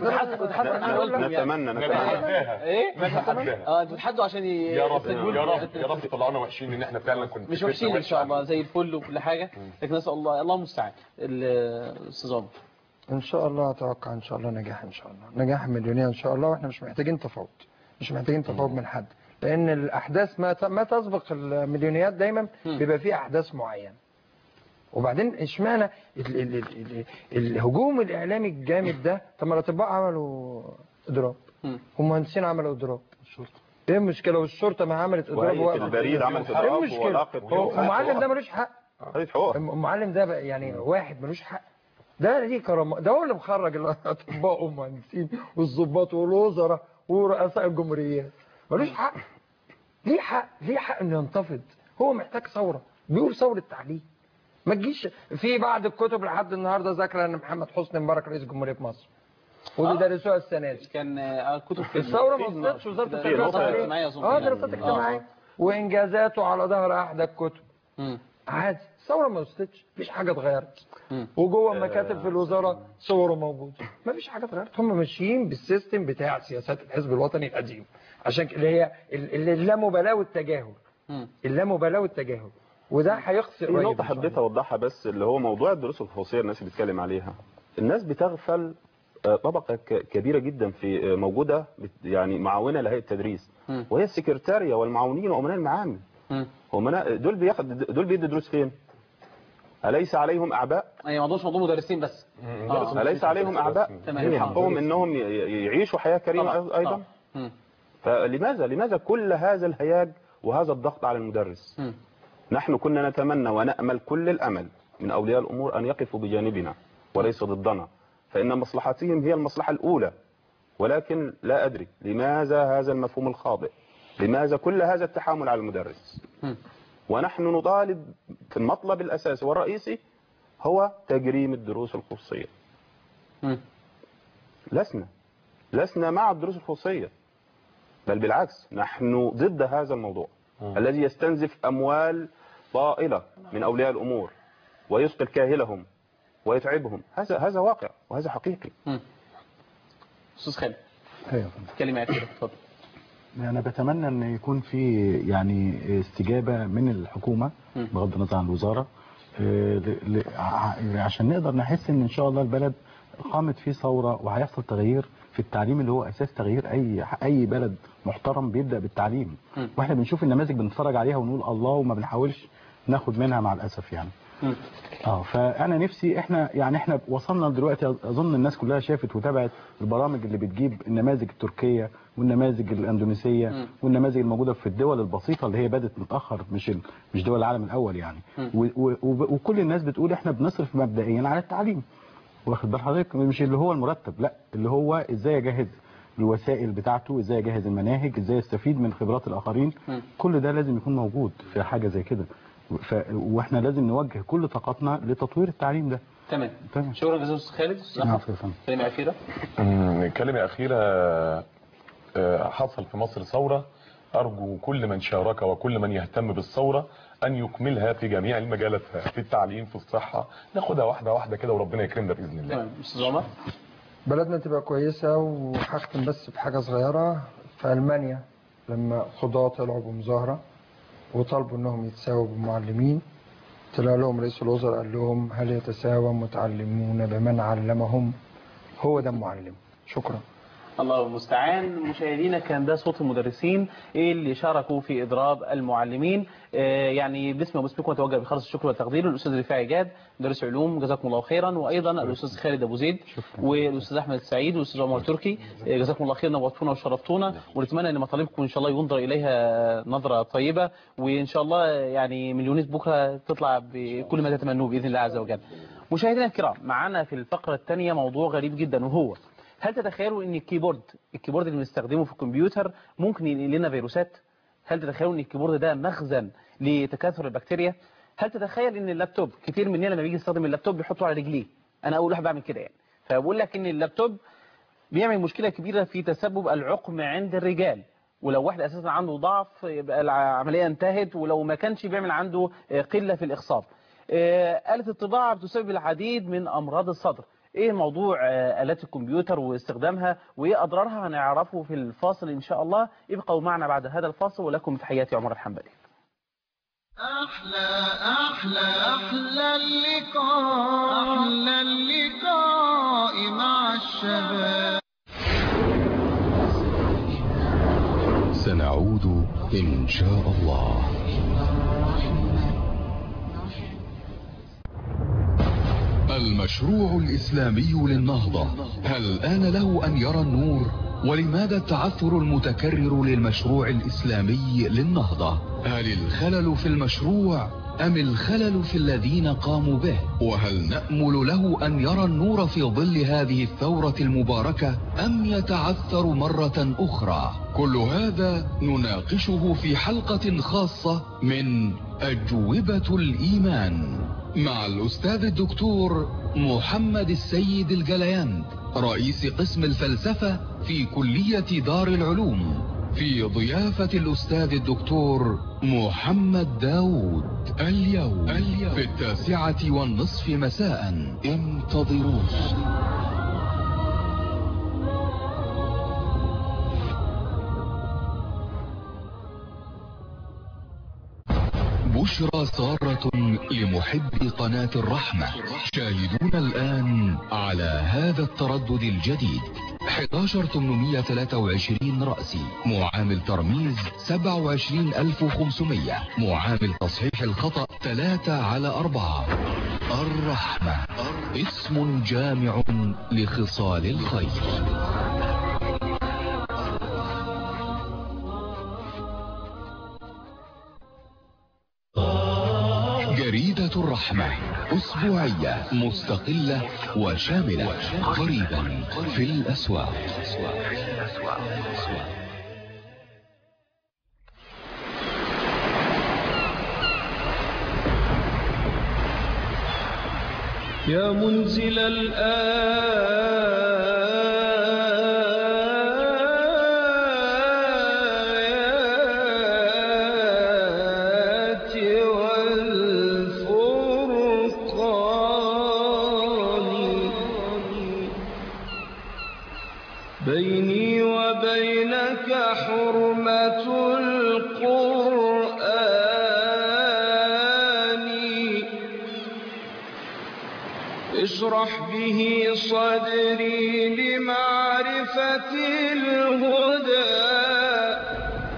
هذا. نتمنى ايه انتوا بتحدوا عشان يا رب طلعونا وحشين ان احنا فعلا كنا مش وحشين ان شاء الله زي الفل وكل حاجه، لكن نسال الله المستعان. استاذ عمر ان شاء الله اتوقع ان شاء الله نجاح، ان شاء الله نجاح مليونيه ان شاء الله. واحنا مش محتاجين تفاوض، مش محتاجين تفاوض من حد، لان الاحداث ما تسبق المليونيات دايما بيبقى فيه احداث معينه. وبعدين اشمعنى الهجوم الاعلامي الجامد ده؟ طب ما الاطباء عملوا اضراب والمهندسين عملوا اضراب، ايه المشكله؟ والشرطه ما عملت اضراب وهيئه البريد عملت اضراب والمعلم ده ملوش حق. المعلم ده يعني واحد ملوش حق، ده ليه كرامه، ده هو اللي مخرج الاطباء والمهندسين والضباط والوزراء ورؤساء الجمهوريات، ملوش حق. ليه حق انه ينتفض؟ هو محتاج ثوره، بيقول ثوره تعليم. ما تجيش في بعض الكتب لحد النهارده ذاكره ان محمد حسني مبارك رئيس جمهوريه مصر وبيدرسوها السنه دي. كان كتب في الثوره ما وصلتش وزاره التربيه الاجتماعيه دراسات اجتماعيه وانجازاته على ظهر احدى الكتب. عادي، الثوره ما وصلتش، مفيش حاجه اتغيرت. وجوه المكاتب في الوزاره صوره موجوده، مفيش حاجه اتغيرت. هم ماشيين بالسيستم بتاع سياسات الحزب الوطني القديم، عشان اللي هي اللامبالاه والتجاهل. اللامبالاه والتجاهل، وده هيخسر. نقطه حبيت اوضحها بس، اللي هو موضوع الدروس الخصوصيه الناس بتتكلم عليها. الناس بتغفل طبقه كبيره جدا في موجوده يعني معاونه لهيئه التدريس، وهي السكرتاريه والمعاونين وامناء المعامل. هم دول بيدوا دروس فين؟ أليس عليهم أعباء؟ أي موضوعش موضوع مدرسين بس. أليس عليهم أعباء؟ من حقهم إنهم يعيشوا حياة كريمة أيضا. فلماذا كل هذا الهياج وهذا الضغط على المدرس؟ نحن كنا نتمنى ونأمل كل الأمل من أولياء الأمور أن يقفوا بجانبنا وليس ضدنا، فإن مصلحتهم هي المصلحة الأولى. ولكن لا أدري لماذا هذا المفهوم الخاطئ، لماذا كل هذا التحامل على المدرس؟ ونحن نطالب في المطلب الأساسي والرئيسي هو تجريم الدروس الخصوصية. لسنا مع الدروس الخصوصية، بل بالعكس نحن ضد هذا الموضوع الذي يستنزف أموال طائلة من أولياء الأمور ويثقل كاهلهم ويتعبهم. هذا واقع وهذا حقيقي. أستاذ خالد كلمة أخيرة اتفضل. أنا بتمنى أن يكون في يعني استجابة من الحكومة بغض النظر عن الوزارة، عشان نقدر نحس أن إن شاء الله البلد قامت فيه ثورة وهيحصل تغيير في التعليم اللي هو أساس تغيير أي بلد محترم بيبدأ بالتعليم. وإحنا بنشوف النماذج بنتفرج عليها ونقول الله وما بنحاولش ناخد منها مع الأسف يعني. فانا نفسي احنا وصلنا دلوقتي، اظن الناس كلها شافت وتابعت البرامج اللي بتجيب النماذج التركيه والنماذج الاندونيسيه والنماذج الموجوده في الدول البسيطه اللي هي بدات متاخر، مش دول العالم الاول يعني. وكل الناس بتقول احنا بنصرف مبدئيا على التعليم، واخد بال حضرتك، مش اللي هو المرتب، لا، اللي هو ازاي اجهز الوسائل بتاعته، ازاي اجهز المناهج، ازاي استفيد من خبرات الاخرين. كل ده لازم يكون موجود في حاجه زي كده، واحنا لازم نوجه كل طاقتنا لتطوير التعليم ده. تمام. شكرا جزيلا استاذ خالد. كلمه اخيره. كلمه اخيره. حصل في مصر ثوره، ارجو كل من شارك وكل من يهتم بالثوره ان يكملها في جميع المجالات، في التعليم، في الصحه، ناخدها واحده واحده كده وربنا يكرمنا باذن الله. تمام. استاذ عمر. بلدنا تبقى كويسه. وهختم بس بحاجه صغيره. في المانيا لما قضاه طلعوا بمظاهره وطالبوا انهم يتساووا بالمعلمين، طلع لهم رئيس الوزراء قال لهم هل يتساوى متعلمون بمن علمهم؟ هو ده المعلم. شكرا. الله المستعان. مشاهدينا، كان ده صوت المدرسين اللي شاركوا في اضراب المعلمين. يعني باسمي وباسمكم اتوجه بخالص الشكر والتقدير للاستاذ رفاعي جاد مدرس علوم، جزاكم الله خيرا، وايضا الاستاذ خالد ابو زيد والاستاذ احمد السعيد والاستاذ عمر تركي، جزاكم الله خير، نورتونا وشرفتونا، ونتمنى ان مطالبكم ان شاء الله ينظر اليها نظره طيبه، وان شاء الله يعني مليونيت بكره تطلع بكل ما تتمنوه باذن الله عز وجل. مشاهدينا الكرام، معنا في الفقره الثانيه موضوع غريب جدا، وهو هل تتخيلوا ان الكيبورد اللي بنستخدمه في الكمبيوتر ممكن ينقل لنا فيروسات؟ هل تتخيلوا ان الكيبورد ده مخزن لتكاثر البكتيريا؟ هل تتخيل ان اللابتوب، كتير مننا لما بيجي يستخدم اللابتوب بيحطه على رجليه، انا اول واحد بعمل كده يعني، فبقول لك ان اللابتوب بيعمل مشكله كبيره في تسبب العقم عند الرجال، ولو واحد اساسا عنده ضعف يبقى العمليه انتهت، ولو ما كانش بيعمل عنده قله في الاخصاب. آلة الطباعه بتسبب العديد من امراض الصدر. ايه موضوع آلات الكمبيوتر واستخدامها وايه اضرارها هنعرفه في الفاصل ان شاء الله. ابقوا معنا بعد هذا الفاصل، ولكم تحياتي عمر الحنبلي. أحلى اللقاء مع الشباب. سنعود إن شاء الله. المشروع الإسلامي للنهضة، هل آن له أن يرى النور؟ ولماذا التعثر المتكرر للمشروع الإسلامي للنهضة؟ هل الخلل في المشروع أم الخلل في الذين قاموا به؟ وهل نأمل له أن يرى النور في ظل هذه الثورة المباركة أم يتعثر مرة أخرى؟ كل هذا نناقشه في حلقة خاصة من أجوبة الإيمان مع الأستاذ الدكتور محمد السيد الجلياند، رئيس قسم الفلسفة في كلية دار العلوم، في ضيافة الأستاذ الدكتور محمد داود، اليوم في 9:30 مساء. انتظروه. بشرى سارة لمحبي قناة الرحمة. شاهدون الآن على هذا التردد الجديد 11823 رأسي، معامل ترميز 27500، معامل تصحيح الخطأ 3/4. الرحمة اسم جامع لخصال الخير. جريدة الرحمة أسبوعية مستقلة وشاملة، قريبا في الأسواق. يا منزل بيني وبينك حرمة القرآن، اشرح به صدري لمعرفة الهدى،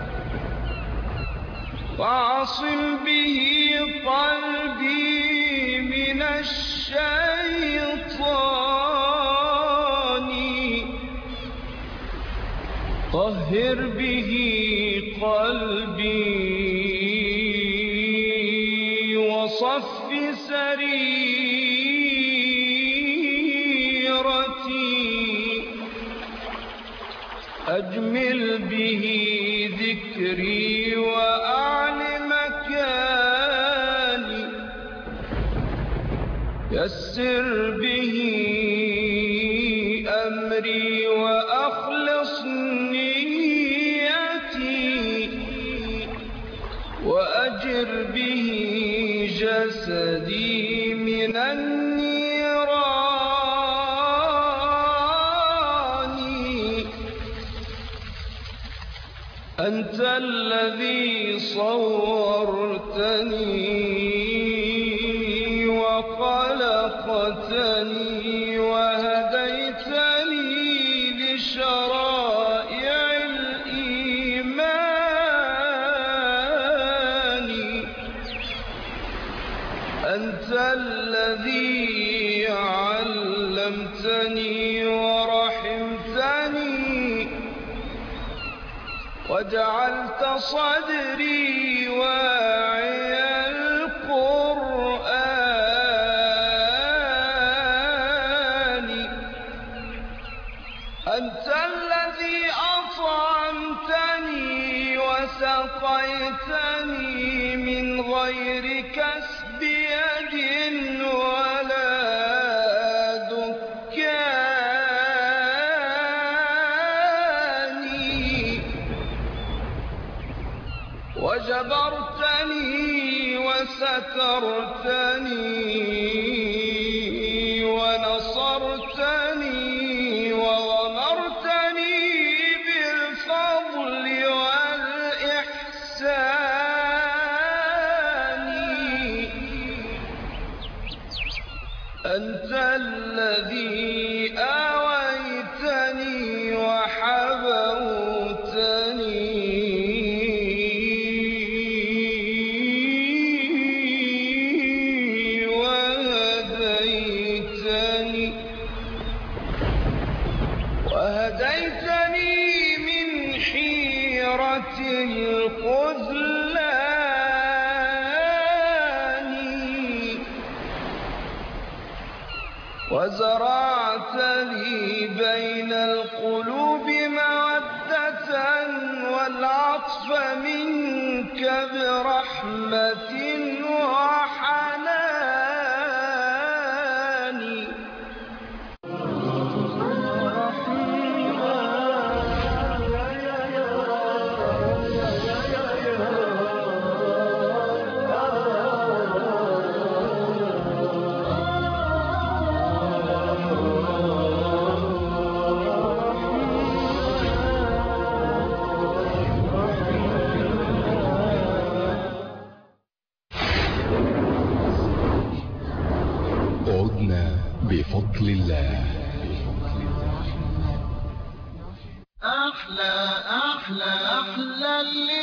واعصم به قلبي الشيطان طهر به قلبي وصف سريرتي أجمل به ذكري وأعل مكاني يسر به أمري وأخلص نيتي وأجر به جسدي من النيران أنت الذي صورتني وخلقتني وهديتني لشرائع الإيمان أنت الذي علمتني ورحمتني وجعلت صدري واعي القرآن أنت الذي أطعمتني وسقيتني من غير كسب يد ولا وجبرتني وسترتني ونصرتني وغمرتني بالفضل والإحسان أنت الذي آويتني وحبوتني وهديتني من حيرة الخذلان وزرعت لي بين القلوب مودة والعطف منك برحمة وحنان بفضل الله. أحلى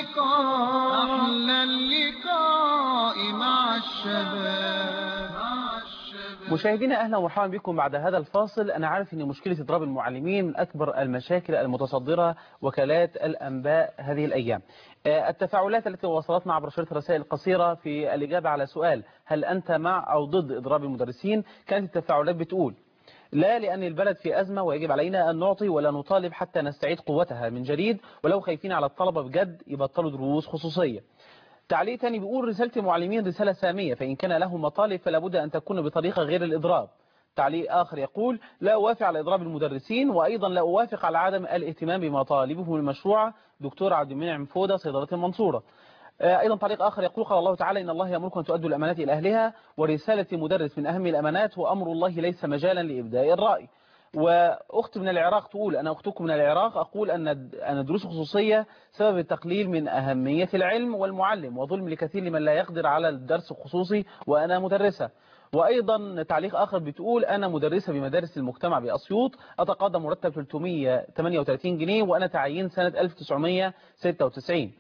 اللقاء مع الشباب. مشاهدينا أهلا ومرحبا بكم بعد هذا الفاصل. أنا عارف أن مشكلة إضراب المعلمين من أكبر المشاكل المتصدرة وكالات الأنباء هذه الأيام. التفاعلات التي وصلتنا عبر شريط الرسائل القصيرة في الإجابة على سؤال هل أنت مع أو ضد إضراب المدرسين، كانت التفاعلات بتقول لا، لأن البلد في أزمة ويجب علينا أن نعطي ولا نطالب حتى نستعيد قوتها من جديد، ولو خايفين على الطلبة بجد يبطلوا دروس خصوصية. تعليق تاني بيقول رسالة المعلمين رسالة سامية، فإن كان لهم مطالب فلا بد أن تكون بطريقة غير الإضراب. تعليق آخر يقول لا أوافق على إضراب المدرسين، وأيضا لا أوافق على عدم الاهتمام بمطالبهم المشروعة. دكتور عبد المنعم فودة، صيدلة المنصورة. أيضا تعليق آخر يقول قال الله تعالى إن الله يأمركم أن تؤدوا الأمانات إلى أهلها، ورسالة مدرس من أهم الأمانات وأمر الله ليس مجالا لإبداء الرأي. وأخت من العراق تقول أنا أختكم من العراق، أقول أن دروس خصوصية سبب التقليل من أهمية العلم والمعلم وظلم لكثير لمن لا يقدر على الدرس الخصوصي، وأنا مدرسة. وأيضا تعليق آخر بتقول أنا مدرسة بمدارس المجتمع بأسيوط، أتقاضى مرتب 338 جنيه وأنا تعيين سنة 1996.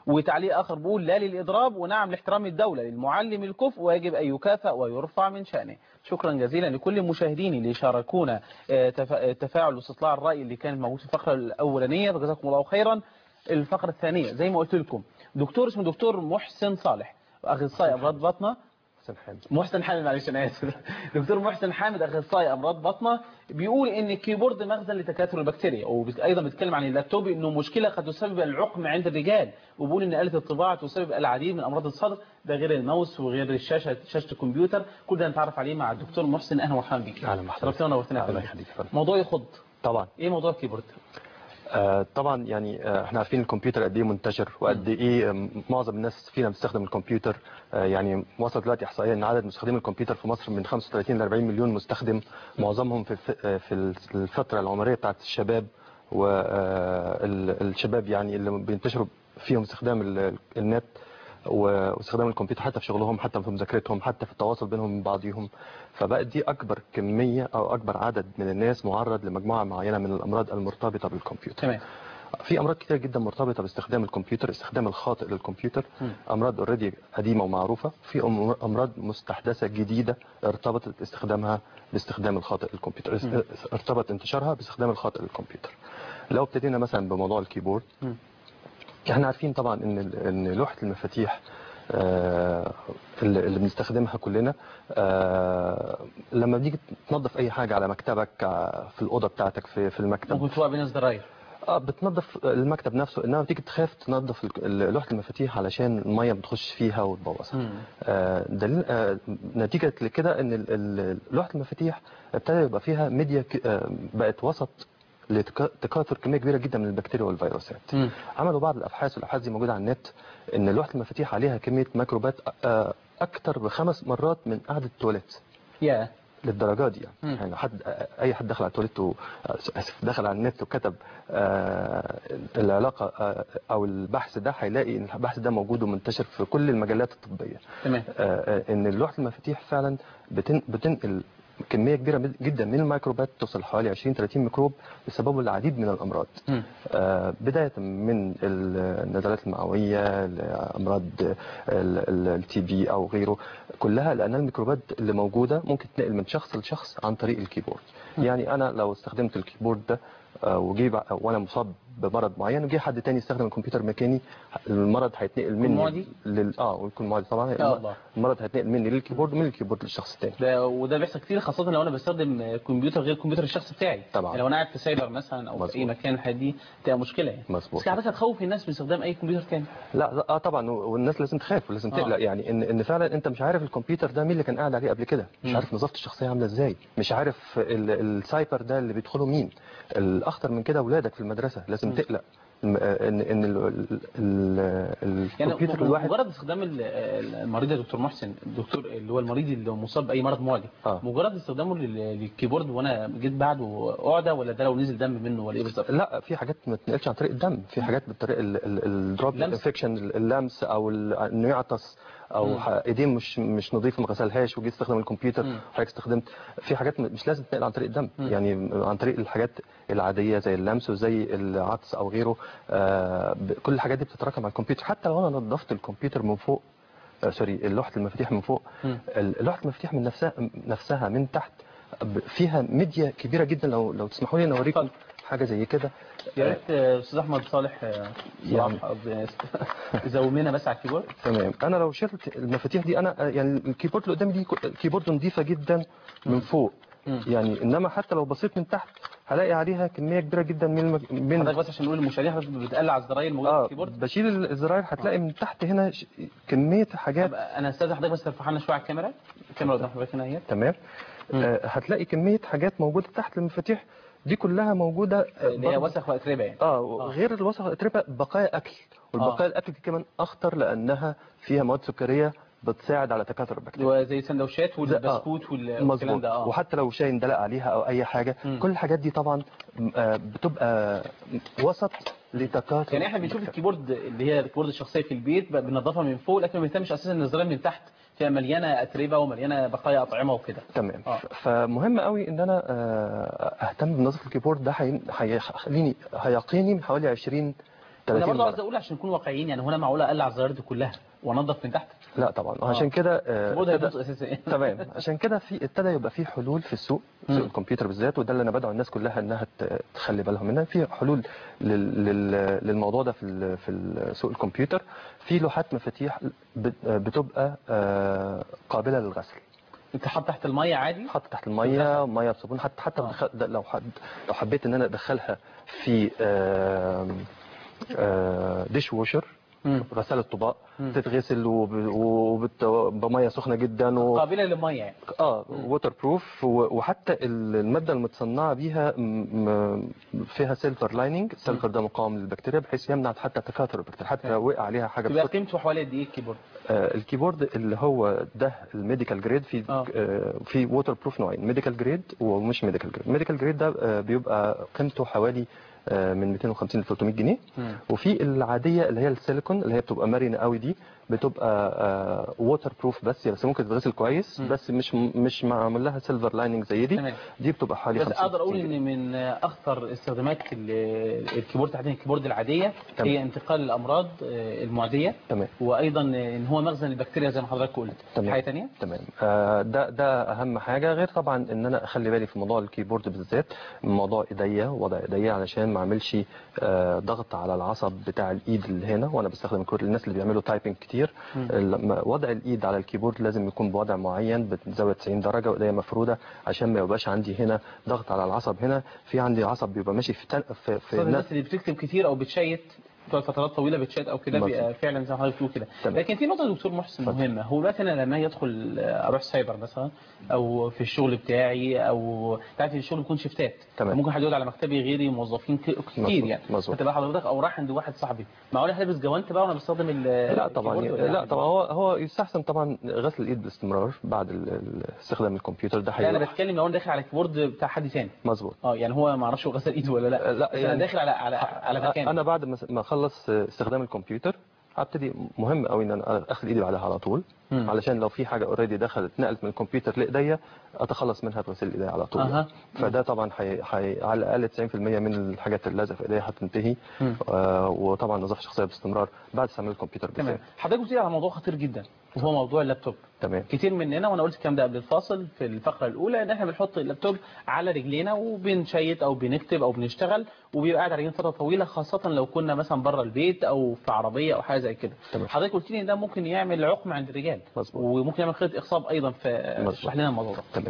وتعليق آخر بيقول لا للإضراب ونعم لاحترام الدولة، للمعلم الكفء ويجب أن يكافئ ويرفع من شأنه. شكرا جزيلا لكل المشاهدين اللي شاركونا تفاعل واستطلاع الرأي اللي كان موجود في الفقرة الأولانية، جزاكم الله خيرا. الفقرة الثانية زي ما قلت لكم دكتور اسمه دكتور محسن صالح، أخصائي أمراض بطنة. محسن حامد، معلش انا اسف. دكتور محسن حامد اخصائي امراض بطنه بيقول ان الكيبورد مخزن لتكاثر البكتيريا، وايضا بيتكلم عن اللابتوب انه مشكله قد تسبب العقم عند الرجال، وبيقول ان آلة الطباعه تسبب العديد من امراض الصدر، ده غير الماوس وغير شاشه الكمبيوتر. كل ده نتعرف عليه مع الدكتور محسن. اهلا وسهلا بك. اهلا بحضرتك. شرفتنا ونورتنا. موضوع يخض طبعا. ايه موضوع الكيبورد؟ طبعا يعني احنا عارفين الكمبيوتر قد ايه منتشر وقد ايه معظم الناس فينا بتستخدم الكمبيوتر. يعني وصل دلوقتي احصائيه ان عدد مستخدمي الكمبيوتر في مصر من 35 ل 40 مليون مستخدم، معظمهم في الفتره العمريه بتاعت الشباب، والشباب يعني اللي بينتشروا فيهم استخدام النت واستخدام الكمبيوتر حتى في شغلهم، حتى في مذاكرتهم، حتى في التواصل بينهم من بعضهم. فبقت دي اكبر كميه او اكبر عدد من الناس معرض لمجموعه معينه من الامراض المرتبطه بالكمبيوتر. تمام. في امراض كتير جدا مرتبطه باستخدام الكمبيوتر، استخدام الخاطئ للكمبيوتر، امراض اوريدي قديمه ومعروفه، في امراض مستحدثه جديده ارتبطت استخدامها باستخدام الخاطئ للكمبيوتر، ارتبط انتشارها باستخدام الخاطئ للكمبيوتر. لو ابتدينا مثلا بموضوع الكيبورد، احنا عارفين طبعا ان لوحه المفاتيح اللي بنستخدمها كلنا، لما بتيجي تنظف اي حاجه على مكتبك، في الاوضه بتاعتك، في المكتب، ممكن توقع بين الزراير. بتنظف المكتب نفسه، انما بتيجي تخاف تنظف لوحه المفاتيح علشان الميه بتخش فيها وتبوظها. دليل نتيجه لكده ان لوحه المفاتيح ابتدى يبقى فيها ميديا، بقت وسط لتكاثر كميه كبيره جدا من البكتيريا والفيروسات. عملوا بعض الابحاث، والابحاث دي موجوده على النت، ان لوحه المفاتيح عليها كميه ميكروبات اكتر ب5 مرات من قعده التواليت. للدرجه دي يعني اي حد دخل على التواليت دخل على النت وكتب العلاقه او البحث ده، هيلاقي ان البحث ده موجود ومنتشر في كل المجلات الطبيه. تمام. ان لوحه المفاتيح فعلا بتنقل كمية كبيرة جدا من الميكروبات، توصل حوالي 20-30 ميكروب، بسبب العديد من الأمراض. بداية من النزلات المعوية لأمراض التي بي أو غيره، كلها لأن الميكروبات اللي موجودة ممكن تنقل من شخص لشخص عن طريق الكيبورد. يعني أنا لو استخدمت الكيبورد ده وانا مصاب بمرض معين، وجي حد تاني يستخدم الكمبيوتر مكاني، المرض هيتنقل مني ويكون معدي طبعا. المرض هيتنقل مني للكيبورد ومن الكيبورد للشخص التاني. وده بيحصل كتير، خاصه لو انا بستخدم كمبيوتر غير الكمبيوتر الشخصي بتاعي. طبعا. يعني لو انا قاعد في سايبر مثلا او في اي مكان، الحاجات دي تبقى مشكله يعني. مظبوط. بس حضرتك هتخوف الناس من استخدام اي كمبيوتر تاني؟ لا طبعا، والناس لازم تخاف ولازم تقلق. يعني ان فعلا انت مش عارف الكمبيوتر ده مين اللي كان قاعد عليه قبل كده، مش عارف نظافته الشخصيه عامله ازاي، مش عارف السايبر ده اللي بيدخلوا مين. الاخطر من كده اولادك في المدرسه، لازم تقلق ان الكمبيوتر الواحد. مجرد استخدام المريض يا دكتور محسن، الدكتور اللي هو المريض اللي مصاب باي مرض معدي، مجرد استخدامه للكيبورد وانا جيت بعده عقده، ولا ده لو نزل دم منه ولا ايه بالظبط؟ لا، في حاجات ما تنقلش عن طريق الدم، في حاجات بالطريق الدروب انفكشن، اللمس، او انه يعطس، او ايديه مش نظيفه ما غسلهاش وجيت استخدم الكمبيوتر وحضرتك استخدمت. في حاجات مش لازم تنقل عن طريق الدم، يعني عن طريق الحاجات العاديه زي اللمس وزي العطس او غيره. كل الحاجات دي بتتراكم على الكمبيوتر. حتى لو انا نظفت الكمبيوتر من فوق، لوحه المفاتيح من فوق، لوحه المفاتيح من نفسها من تحت فيها ميديا كبيره جدا. لو تسمحوا لي انا اوريكم حاجه زي كده. يا ريت استاذ احمد صالح يزومنا بس على الكيبورد. تمام. انا لو شلت المفاتيح دي، انا يعني الكيبورد اللي قدامي دي كيبورد نظيفه جدا من فوق، يعني انما حتى لو بصيت من تحت هلاقي عليها كميه كبيره جدا من حضرتك بس عشان نقول للمشاهدين، حضرتك بتقلع الزراير الموجوده في الكيبورد. بشيل الزراير هتلاقي من تحت هنا كميه حاجات. انا استاذ حضرتك بس ترفع لنا شويه على الكاميرا قدام حضرتك هنا اهي. تمام. هتلاقي كميه حاجات موجوده تحت المفاتيح دي كلها موجوده، اللي هي وسخ واتربه يعني. غير الوسخ والاتربه بقايا اكل، والبقايا الاكل دي كمان اخطر لانها فيها مواد سكريه بتساعد على تكاثر البكتيريا، زي السندوتشات والبسكوت والكلام ده. وحتى لو شاي اندلق عليها او اي حاجه، كل الحاجات دي طبعا بتبقى وسط لتكاثر. يعني احنا بنشوف الكيبورد اللي هي الكيبورد الشخصيه في البيت بننظفها من فوق، لكن ما بنهتمش اساسا ان الزراير من تحت فيها مليانه اتربه ومليانه بقايا اطعمه وكده. تمام. فمهم قوي ان انا اهتم بنظافه الكيبورد ده. هيقيني من حوالي 20 انا برضه عايز مرة. اقول عشان نكون واقعيين، يعني هنا معقوله اقلع الزراير دي كلها وانضف من تحت؟ لا طبعا. عشان كده تمام. عشان كده ابتدى يبقى في حلول في السوق، سوق الكمبيوتر بالذات، وده اللي انا بدعو الناس كلها انها تخلي بالها منها. في حلول للموضوع ده في سوق الكمبيوتر. في لوحات مفاتيح بتبقى قابله للغسل. انت حاط تحت الميه عادي؟ حط تحت الميه، ميه بصابون. حتى لو حبيت ان انا ادخلها في ديش ووشر، غسالة طباق، تتغسل بميه سخنه جدا قابله للميه يعني. ووتر بروف. وحتى الماده المتصنعه بيها فيها سيلفر لايننج. السيلفر ده مقاوم للبكتيريا بحيث يمنع حتى تكاثر البكتيريا، حتى لو وقع عليها حاجه. يبقى قيمته حوالي قد ايه الكيبورد؟ الكيبورد اللي هو ده الميديكال جريد، في ووتر بروف نوعين، ميديكال جريد ومش ميديكال جريد. الميديكال جريد ده بيبقى قيمته حوالي من 250 ل 300 جنيه. وفي العاديه اللي هي السيليكون اللي هي بتبقى مرنه قوي، دي بتبقى ووتر بروف بس ممكن تتغسل كويس، بس مش معمول لها سيلفر لايننج زي دي بتبقى حوالي 50. بس اقدر اقول ان من اخطر استخدامات الكيبورد تحديدا الكيبورد العاديه هي انتقال الامراض المعديه. تمام. وايضا ان هو مخزن البكتيريا زي ما حضرتك قلت. تمام. حاجه ثانيه؟ تمام. ده اهم حاجه، غير طبعا ان انا اخلي بالي في موضوع الكيبورد بالذات من موضوع وضع ايديا علشان ما اعملش ضغط على العصب بتاع الايد اللي هنا وانا بستخدم الكيبورد. الناس اللي بيعملوا تايبنج كتير، وضع الايد على الكيبورد لازم يكون بوضع معين بزاويه 90 درجه وايديا مفروده عشان ما يبقاش عندي هنا ضغط على العصب. هنا في عندي عصب بيبقى ماشي في الناس اللي بتكتب كتير او بتشيت فترات طويله بتشات او كده بيبقى فعلا زي ما حضرتك بتقول كده. لكن في نقطه دكتور محسن مهمه، هو دلوقتي انا لما يدخل اروح سايبر مثلا او في الشغل بتاعي، او تعرف الشغل بيكون شيفتات، ممكن حد يقعد على مكتبي غيري موظفين كتير يعني، فتبقى حضرتك او رايح عند واحد صاحبي معقول هلبس جوانت بقى وانا بستخدم لا طبعا. لا طبعا هو يستحسن طبعا غسل الايد باستمرار بعد استخدام الكمبيوتر. ده لا انا بتكلم لو انا داخل على الكيبورد بتاع حد ثاني. مظبوط. يعني هو ما اعرفش هو غسل ايده ولا لا. لا يعني انا داخل على مكان. انا بعد ما اخلص استخدام الكمبيوتر هبتدي مهم قوي ان انا اغسل ايدي بعدها على طول، علشان لو في حاجه اوريدي دخلت نقلت من الكمبيوتر لايديا اتخلص منها بغسل ايدي على طول. فده طبعا على الاقل 90% من الحاجات اللي لازقه في ايديا هتنتهي. وطبعا نظافه شخصيه باستمرار بعد استعمال الكمبيوتر. تمام. حضرتك قلت لي على موضوع خطير جدا وهو موضوع اللابتوب. تمام. كتير مننا وانا قلت الكلام ده قبل الفاصل في الفقره الاولى ان احنا بنحط اللابتوب على رجلينا وبنشيت او بنكتب او بنشتغل وبيبقى قاعد على رجلين فتره طويله، خاصه لو كنا مثلا بره البيت او في عربيه او حاجه زي كده. حضرتك قلت لي ان ده ممكن يعمل عقم عند الرجال. مظبوط. وممكن يعمل خيط اخصاب ايضا. اشرح لنا الموضوع ده. تمام.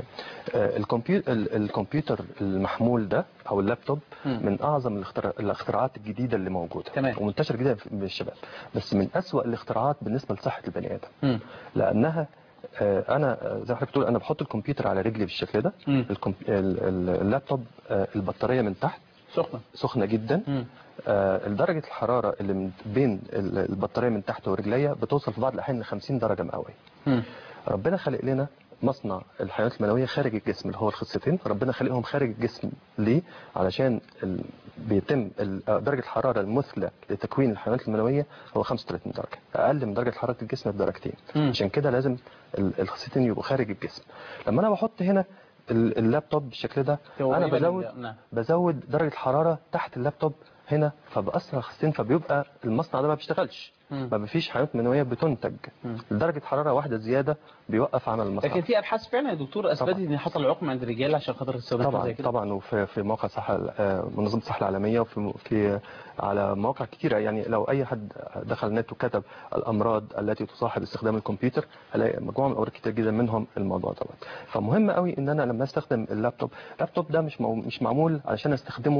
الكمبيوتر المحمول ده او اللابتوب من اعظم الاختراعات الجديده اللي موجوده. تمام. ومنتشر جدا بين الشباب، بس من اسوأ الاختراعات بالنسبه لصحه البني ادم. لانها انا زي ما حضرتك بتقول انا بحط الكمبيوتر على رجلي بالشكل ده. اللابتوب البطاريه من تحت سخنه جدا. درجه الحراره اللي من بين البطاريه من تحت ورجليا بتوصل في بعض الاحيان ل 50 درجه مئويه. ربنا خلق لنا مصنع الحيوانات المنويه خارج الجسم اللي هو الخصيتين، ربنا خلقهم خارج الجسم ليه؟ علشان بيتم درجه الحراره المثلى لتكوين الحيوانات المنويه هو 35 درجه، اقل من درجه حراره الجسم بدرجتين. عشان كده لازم الخصيتين يبقوا خارج الجسم. لما انا بحط هنا اللابتوب بالشكل ده انا بزود درجه الحراره تحت اللابتوب هنا، فبأثر على الخصيتين، فبيبقى المصنع ده ما بيشتغلش، ما فيش حيوانات منويه بتنتج. لدرجه حراره واحده زياده بيوقف عمل المصنع. لكن في ابحاث فعلا يا دكتور اثبتت ان حصل عقم عند الرجال عشان خاطر استخدام زي كده. طبعا وفي موقع منظمه الصحه العالميه وفي على مواقع كثيره. يعني لو اي حد دخل النت وكتب الامراض التي تصاحب استخدام الكمبيوتر هلاقي مجموعه من الامراض كتير جدا منهم الموضوع دوت. فمهم قوي ان انا لما استخدم اللابتوب ده مش معمول علشان استخدمه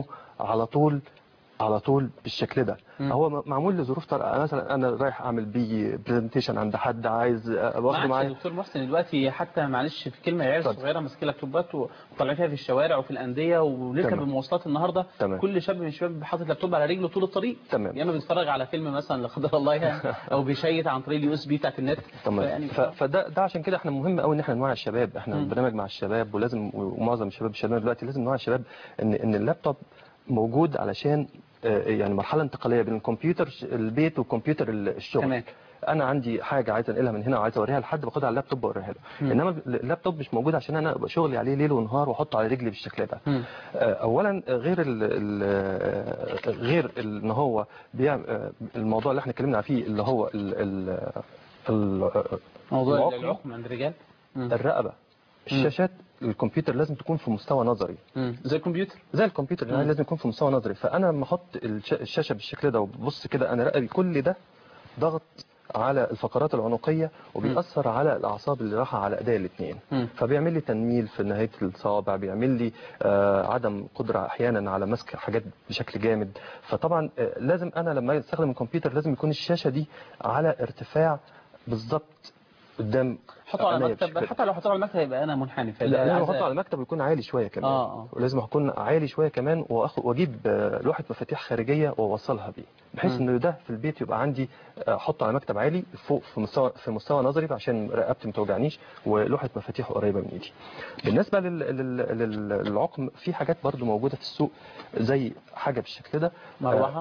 على طول بالشكل ده. هو معمول لظروف طارئه، مثلا انا رايح اعمل بيه برزنتيشن عند حد عايز واخده معايا. دكتور محسن دلوقتي حتى معلش في كلمه عيال صغيره ماسكه لابتوبات وطالعين فيها في الشوارع وفي الانديه ونركب المواصلات النهارده. كل شاب من الشباب حاطط لابتوب على رجله طول الطريق. يا اما بيتفرج على فيلم مثلا لا قدر الله يعني او بيشيت عن طريق اليو اس بي بتاعت النت. فده عشان كده احنا مهم قوي ان احنا نوعي الشباب. احنا برنامج مع الشباب ولازم ومعظم الشباب دلوقتي لازم نوعي الشباب ان اللابتوب موجود علشان يعني مرحله انتقاليه بين الكمبيوتر البيت وكمبيوتر الشغل. تمام. انا عندي حاجه عايز انقلها من هنا وعايز اوريها لحد، باخدها على اللابتوب واوريها له. انما اللابتوب مش موجود عشان انا ابقى شغلي عليه ليل ونهار واحطه على رجلي بالشكل ده. اولا غير غير ان هو الموضوع اللي احنا اتكلمنا فيه اللي هو موضوع العقم عند الرجال، الرقبه، الشاشات الكمبيوتر لازم تكون في مستوى نظري. زي الكمبيوتر يعني لازم يكون في مستوى نظري. فانا لما احط الشاشه بالشكل ده وببص كده انا رقبي كل ده ضغط على الفقرات العنقيه وبيأثر على الاعصاب اللي رايحه على ايديا الاثنين، فبيعمل لي تنميل في نهايه الصوابع، بيعمل لي عدم قدره احيانا على مسك حاجات بشكل جامد. فطبعا لازم انا لما استخدم الكمبيوتر لازم يكون الشاشه دي على ارتفاع بالظبط قدام. حطه على مكتب، حتى لو حطه على المكتب يبقى انا منحني. لا لازم احطه على المكتب ويكون عالي شويه كمان. ولازم اكون عالي شويه كمان واجيب لوحه مفاتيح خارجيه واوصلها بيه، بحيث انه ده في البيت يبقى عندي احطه على مكتب عالي فوق في مستوى نظري عشان رقبتي ما توجعنيش، ولوحه مفاتيح قريبه من ايدي. بالنسبه للعقم في حاجات برضو موجوده في السوق زي حاجه بالشكل ده، مروحه.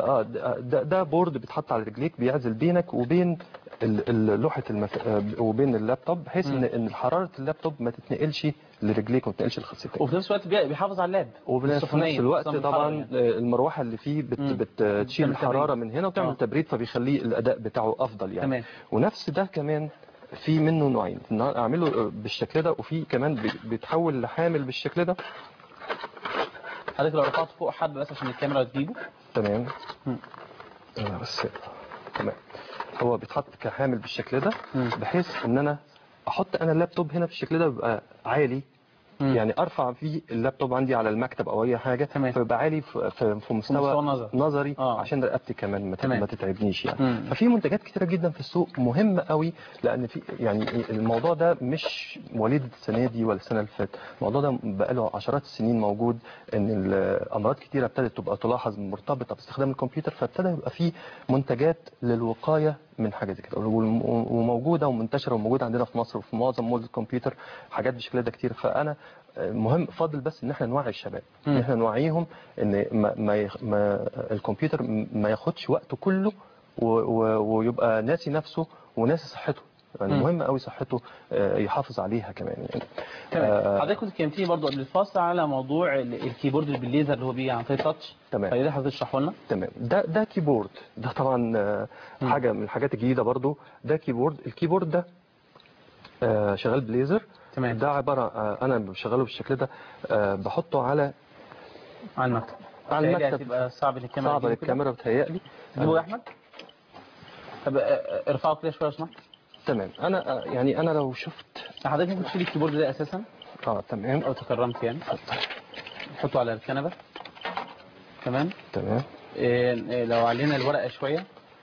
ده بورد بيتحط على رجليك بيعزل بينك وبين لوحه وبين اللابتوب، بحيث ان حراره اللابتوب ما تتنقلش لرجليك وما تتنقلش لخصيتك. وفي نفس الوقت بيحافظ على اللاب. وفي نفس الوقت طبعا المروحه اللي فيه بتشيل الحراره من هنا وتعمل تبريد، فبيخليه الاداء بتاعه افضل يعني. تمام. ونفس ده كمان في منه نوعين، اعمله بالشكل ده وفي كمان بيتحول لحامل بالشكل ده. حضرتك لو رفعت فوق حبه بس عشان الكاميرا تجيبه. تمام. بس تمام. هو بيتحط كحامل بالشكل ده بحيث ان انا احط انا اللابتوب هنا بالشكل ده بيبقى عالي. يعني ارفع فيه اللابتوب عندي على المكتب او اي حاجه، فيبقى عالي في مستوى نظري عشان رقبتي كمان ما تتعبنيش يعني. ففي منتجات كتيره جدا في السوق مهمه قوي، لان في يعني الموضوع ده مش وليد السنه دي ولا السنه اللي فاتت، الموضوع ده بقاله عشرات السنين موجود، ان الامراض كتيره ابتدت تبقى تلاحظ مرتبطه باستخدام الكمبيوتر، فابتدى يبقى في منتجات للوقايه من حاجه زي كده، وموجوده ومنتشره وموجوده عندنا في مصر وفي معظم مول الكمبيوتر حاجات بالشكل ده كتير. فانا مهم فاضل بس ان احنا نوعي الشباب، ان احنا نوعيهم ان ما الكمبيوتر ما ياخدش وقته كله ويبقى ناسي نفسه وناسي صحته. يعني مهم قوي صحته يحافظ عليها كمان يعني. تمام. حضرتك كنت كلمتني برضو قبل الفاصل على موضوع الكيبورد اللي بالليزر اللي هو بيجي عن طريق تاتش. تمام. فده حضرتك تشرحه لنا. تمام. ده كيبورد، ده طبعا حاجه من الحاجات الجديده برضو. ده كيبورد، الكيبورد ده شغال بليزر. تمام. ده عباره انا بشغله بالشكل ده، بحطه على المكتب. على المكتب. هتبقى صعب للكاميرا. صعب للكاميرا بتهيألي. هو يا احمد طب ارفعه كده شويه اسمع. تمام. انا يعني انا لو شفت حضرتك ممكن تشيل الكيبورد ده اساسا. تمام. او تكرمت يعني. حطه على الكنبه. تمام. تمام. لو علينا الورقه شويه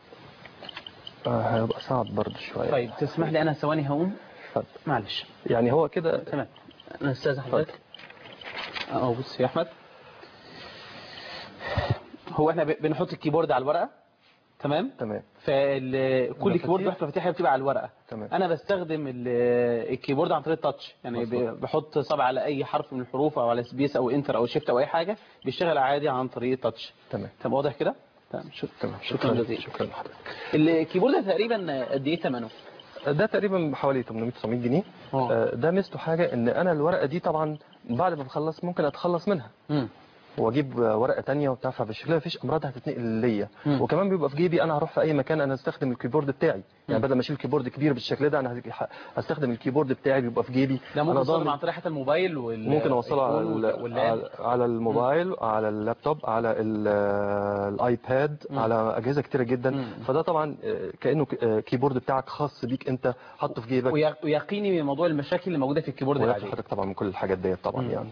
هيبقى صعب برضه شويه. طيب تسمح لي انا ثواني هقوم. معلش. يعني هو كده تمام. انا استاذ حضرتك. بص يا احمد، هو احنا بنحط الكيبورد على الورقه. تمام. فكل كيبورد له مفاتيح بتبقى على الورقه. تمام. انا بستخدم الكيبورد عن طريق التاتش، يعني بحط صبع على اي حرف من الحروف او على سبيس او انتر او شيفت او اي حاجه بيشتغل عادي عن طريق التاتش. تمام. طب واضح كده؟ تمام. شكرا جزيلا. شكرا لحضرتك. الكيبورد ده تقريبا قد ايه ثمنه؟ ده تقريبا حوالي 800 900 جنيه. ده ميزته حاجه ان انا الورقه دي طبعا بعد ما بخلص ممكن اتخلص منها. واجيب ورقه ثانيه وبتاع، فبالشكل ده مفيش امراض هتتنقل ليا. وكمان بيبقى في جيبي، انا هروح في اي مكان انا هستخدم الكيبورد بتاعي. يعني بدل ما اشيل كيبورد كبير بالشكل ده انا هستخدم الكيبورد بتاعي بيبقى في جيبي. ده ممكن اوصله عن طريق حتى الموبايل ممكن اوصله على الموبايل، على اللابتوب، على الايباد، على اجهزه كتيره جدا. فده طبعا كانه كيبورد بتاعك خاص بيك انت حاطه في جيبك. ويقيني من موضوع المشاكل اللي موجوده في الكيبورد العادي. حضرتك طبعا من كل الحاجات ديت طبعا يعني.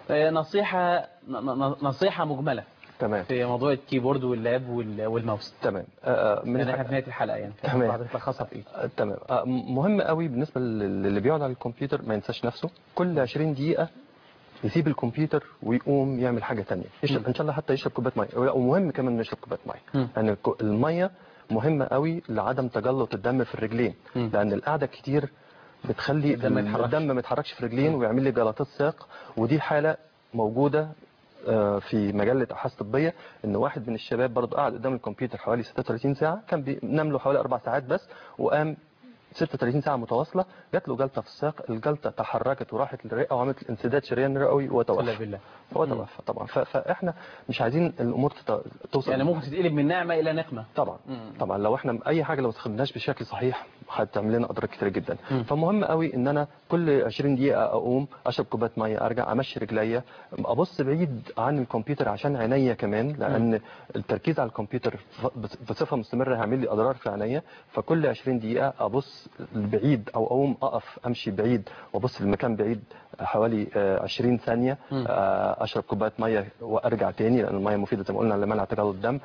نصيحه مجمله. تمام. في موضوع الكيبورد واللاب والماوس. تمام. من احنا في نهايه الحلقه يعني. تمام. حضرتك تلخصها في ايه؟ تمام. مهم قوي بالنسبه للي بيقعد على الكمبيوتر ما ينساش نفسه. كل 20 دقيقه يسيب الكمبيوتر ويقوم يعمل حاجه ثانيه، يشرب ان شاء الله حتى يشرب كوبايه ميه، ومهم كمان انه يشرب كوبايه ميه. يعني الميه مهمه قوي لعدم تجلط الدم في الرجلين. لان القعده كتير بتخلي الدم ما يتحركش في رجلين ويعمل لي جلطات ساق، ودي حاله موجوده في مجله ابحاث طبيه ان واحد من الشباب برضه قعد قدام الكمبيوتر حوالي 36 ساعه، كان بينام له حوالي 4 ساعات بس، وقام 36 ساعه متواصله، جات له جلطه في الساق، الجلطه تحركت وراحت للرئه وعملت انسداد شريان رئوي وتوفى. هو توفى طبعا. فاحنا مش عايزين الامور توصل، يعني ممكن تتقلب من نعمه الى نقمه. طبعا لو احنا اي حاجه لو ما استخدمناش بشكل صحيح هتعمل لنا اضرار كتير جدا. فمهم قوي ان انا كل 20 دقيقه اقوم اشرب كوبايه ميه، ارجع امشي رجليا، ابص بعيد عن الكمبيوتر عشان عينيا كمان، لان التركيز على الكمبيوتر بصفه مستمره هيعمل لي اضرار في عينيا. فكل 20 دقيقه ابص بعيد او اقوم اقف امشي بعيد وابص لمكان بعيد حوالي 20 ثانيه، اشرب كوبايه ميه وارجع تاني، لان الميه مفيده زي ما قلنا لمنع تجلط الدم.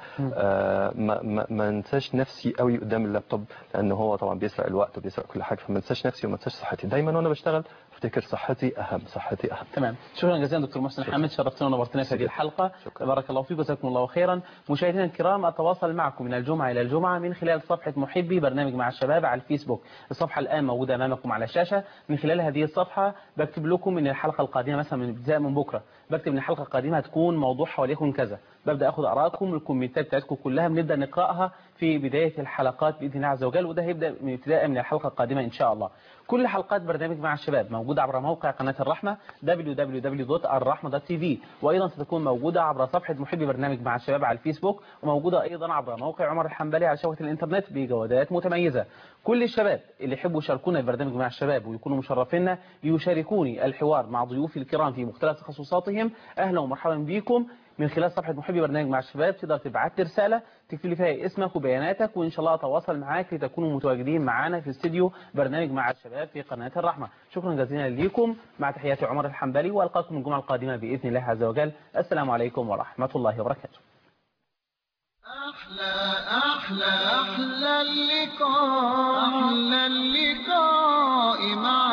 ما انساش نفسي قوي قدام اللابتوب، لان هو طبعا بيسرق الوقت وبيسرق كل حاجه، فما انساش نفسي وما انساش صحتي. دايما وانا بشتغل افتكر صحتي اهم، صحتي اهم. تمام. شكرا جزيلا دكتور محسن حامد، شرفتنا ونورتنا في هذه الحلقه. بارك الله فيك وجزاكم الله خيرا. مشاهدينا الكرام، اتواصل معكم من الجمعه الى الجمعه من خلال صفحه محبي برنامج مع الشباب على الفيسبوك. الصفحه الان موجوده امامكم على الشاشه. من خلال هذه الصفحه بكتب لكم من الحلقه القادمه، مثلا من ابتداء من بكره بكتب ان الحلقه القادمه هتكون موضوعها وليكن كذا، ببدا اخذ ارائكم، الكومنتات بتاعتكم كلها بنبدا نقراها في بدايه الحلقات باذن الله عز وجل، وده هيبدا من ابتداء من الحلقه القادمه ان شاء الله. كل حلقات برنامج مع الشباب موجوده عبر موقع قناه الرحمه www.الرحمه.tv، وايضا ستكون موجوده عبر صفحه محبي برنامج مع الشباب على الفيسبوك، وموجوده ايضا عبر موقع عمر الحنبلي على شبكه الانترنت بجودات متميزه. كل الشباب اللي يحبوا يشاركونا في برنامج مع الشباب ويكونوا مشرفينا ليشاركوني الحوار مع ضيوفي الكرام في مختلف تخصصاتهم، اهلا ومرحبا بكم. من خلال صفحه محبي برنامج مع الشباب تقدر تبعت لي رساله تكتب لي فيها اسمك وبياناتك، وان شاء الله اتواصل معاك لتكونوا متواجدين معنا في استديو برنامج مع الشباب في قناه الرحمه. شكرا جزيلا لكم، مع تحياتي عمر الحنبلي، والقاكم الجمعه القادمه باذن الله عز وجل. السلام عليكم ورحمه الله وبركاته. أحلى اللقاء مع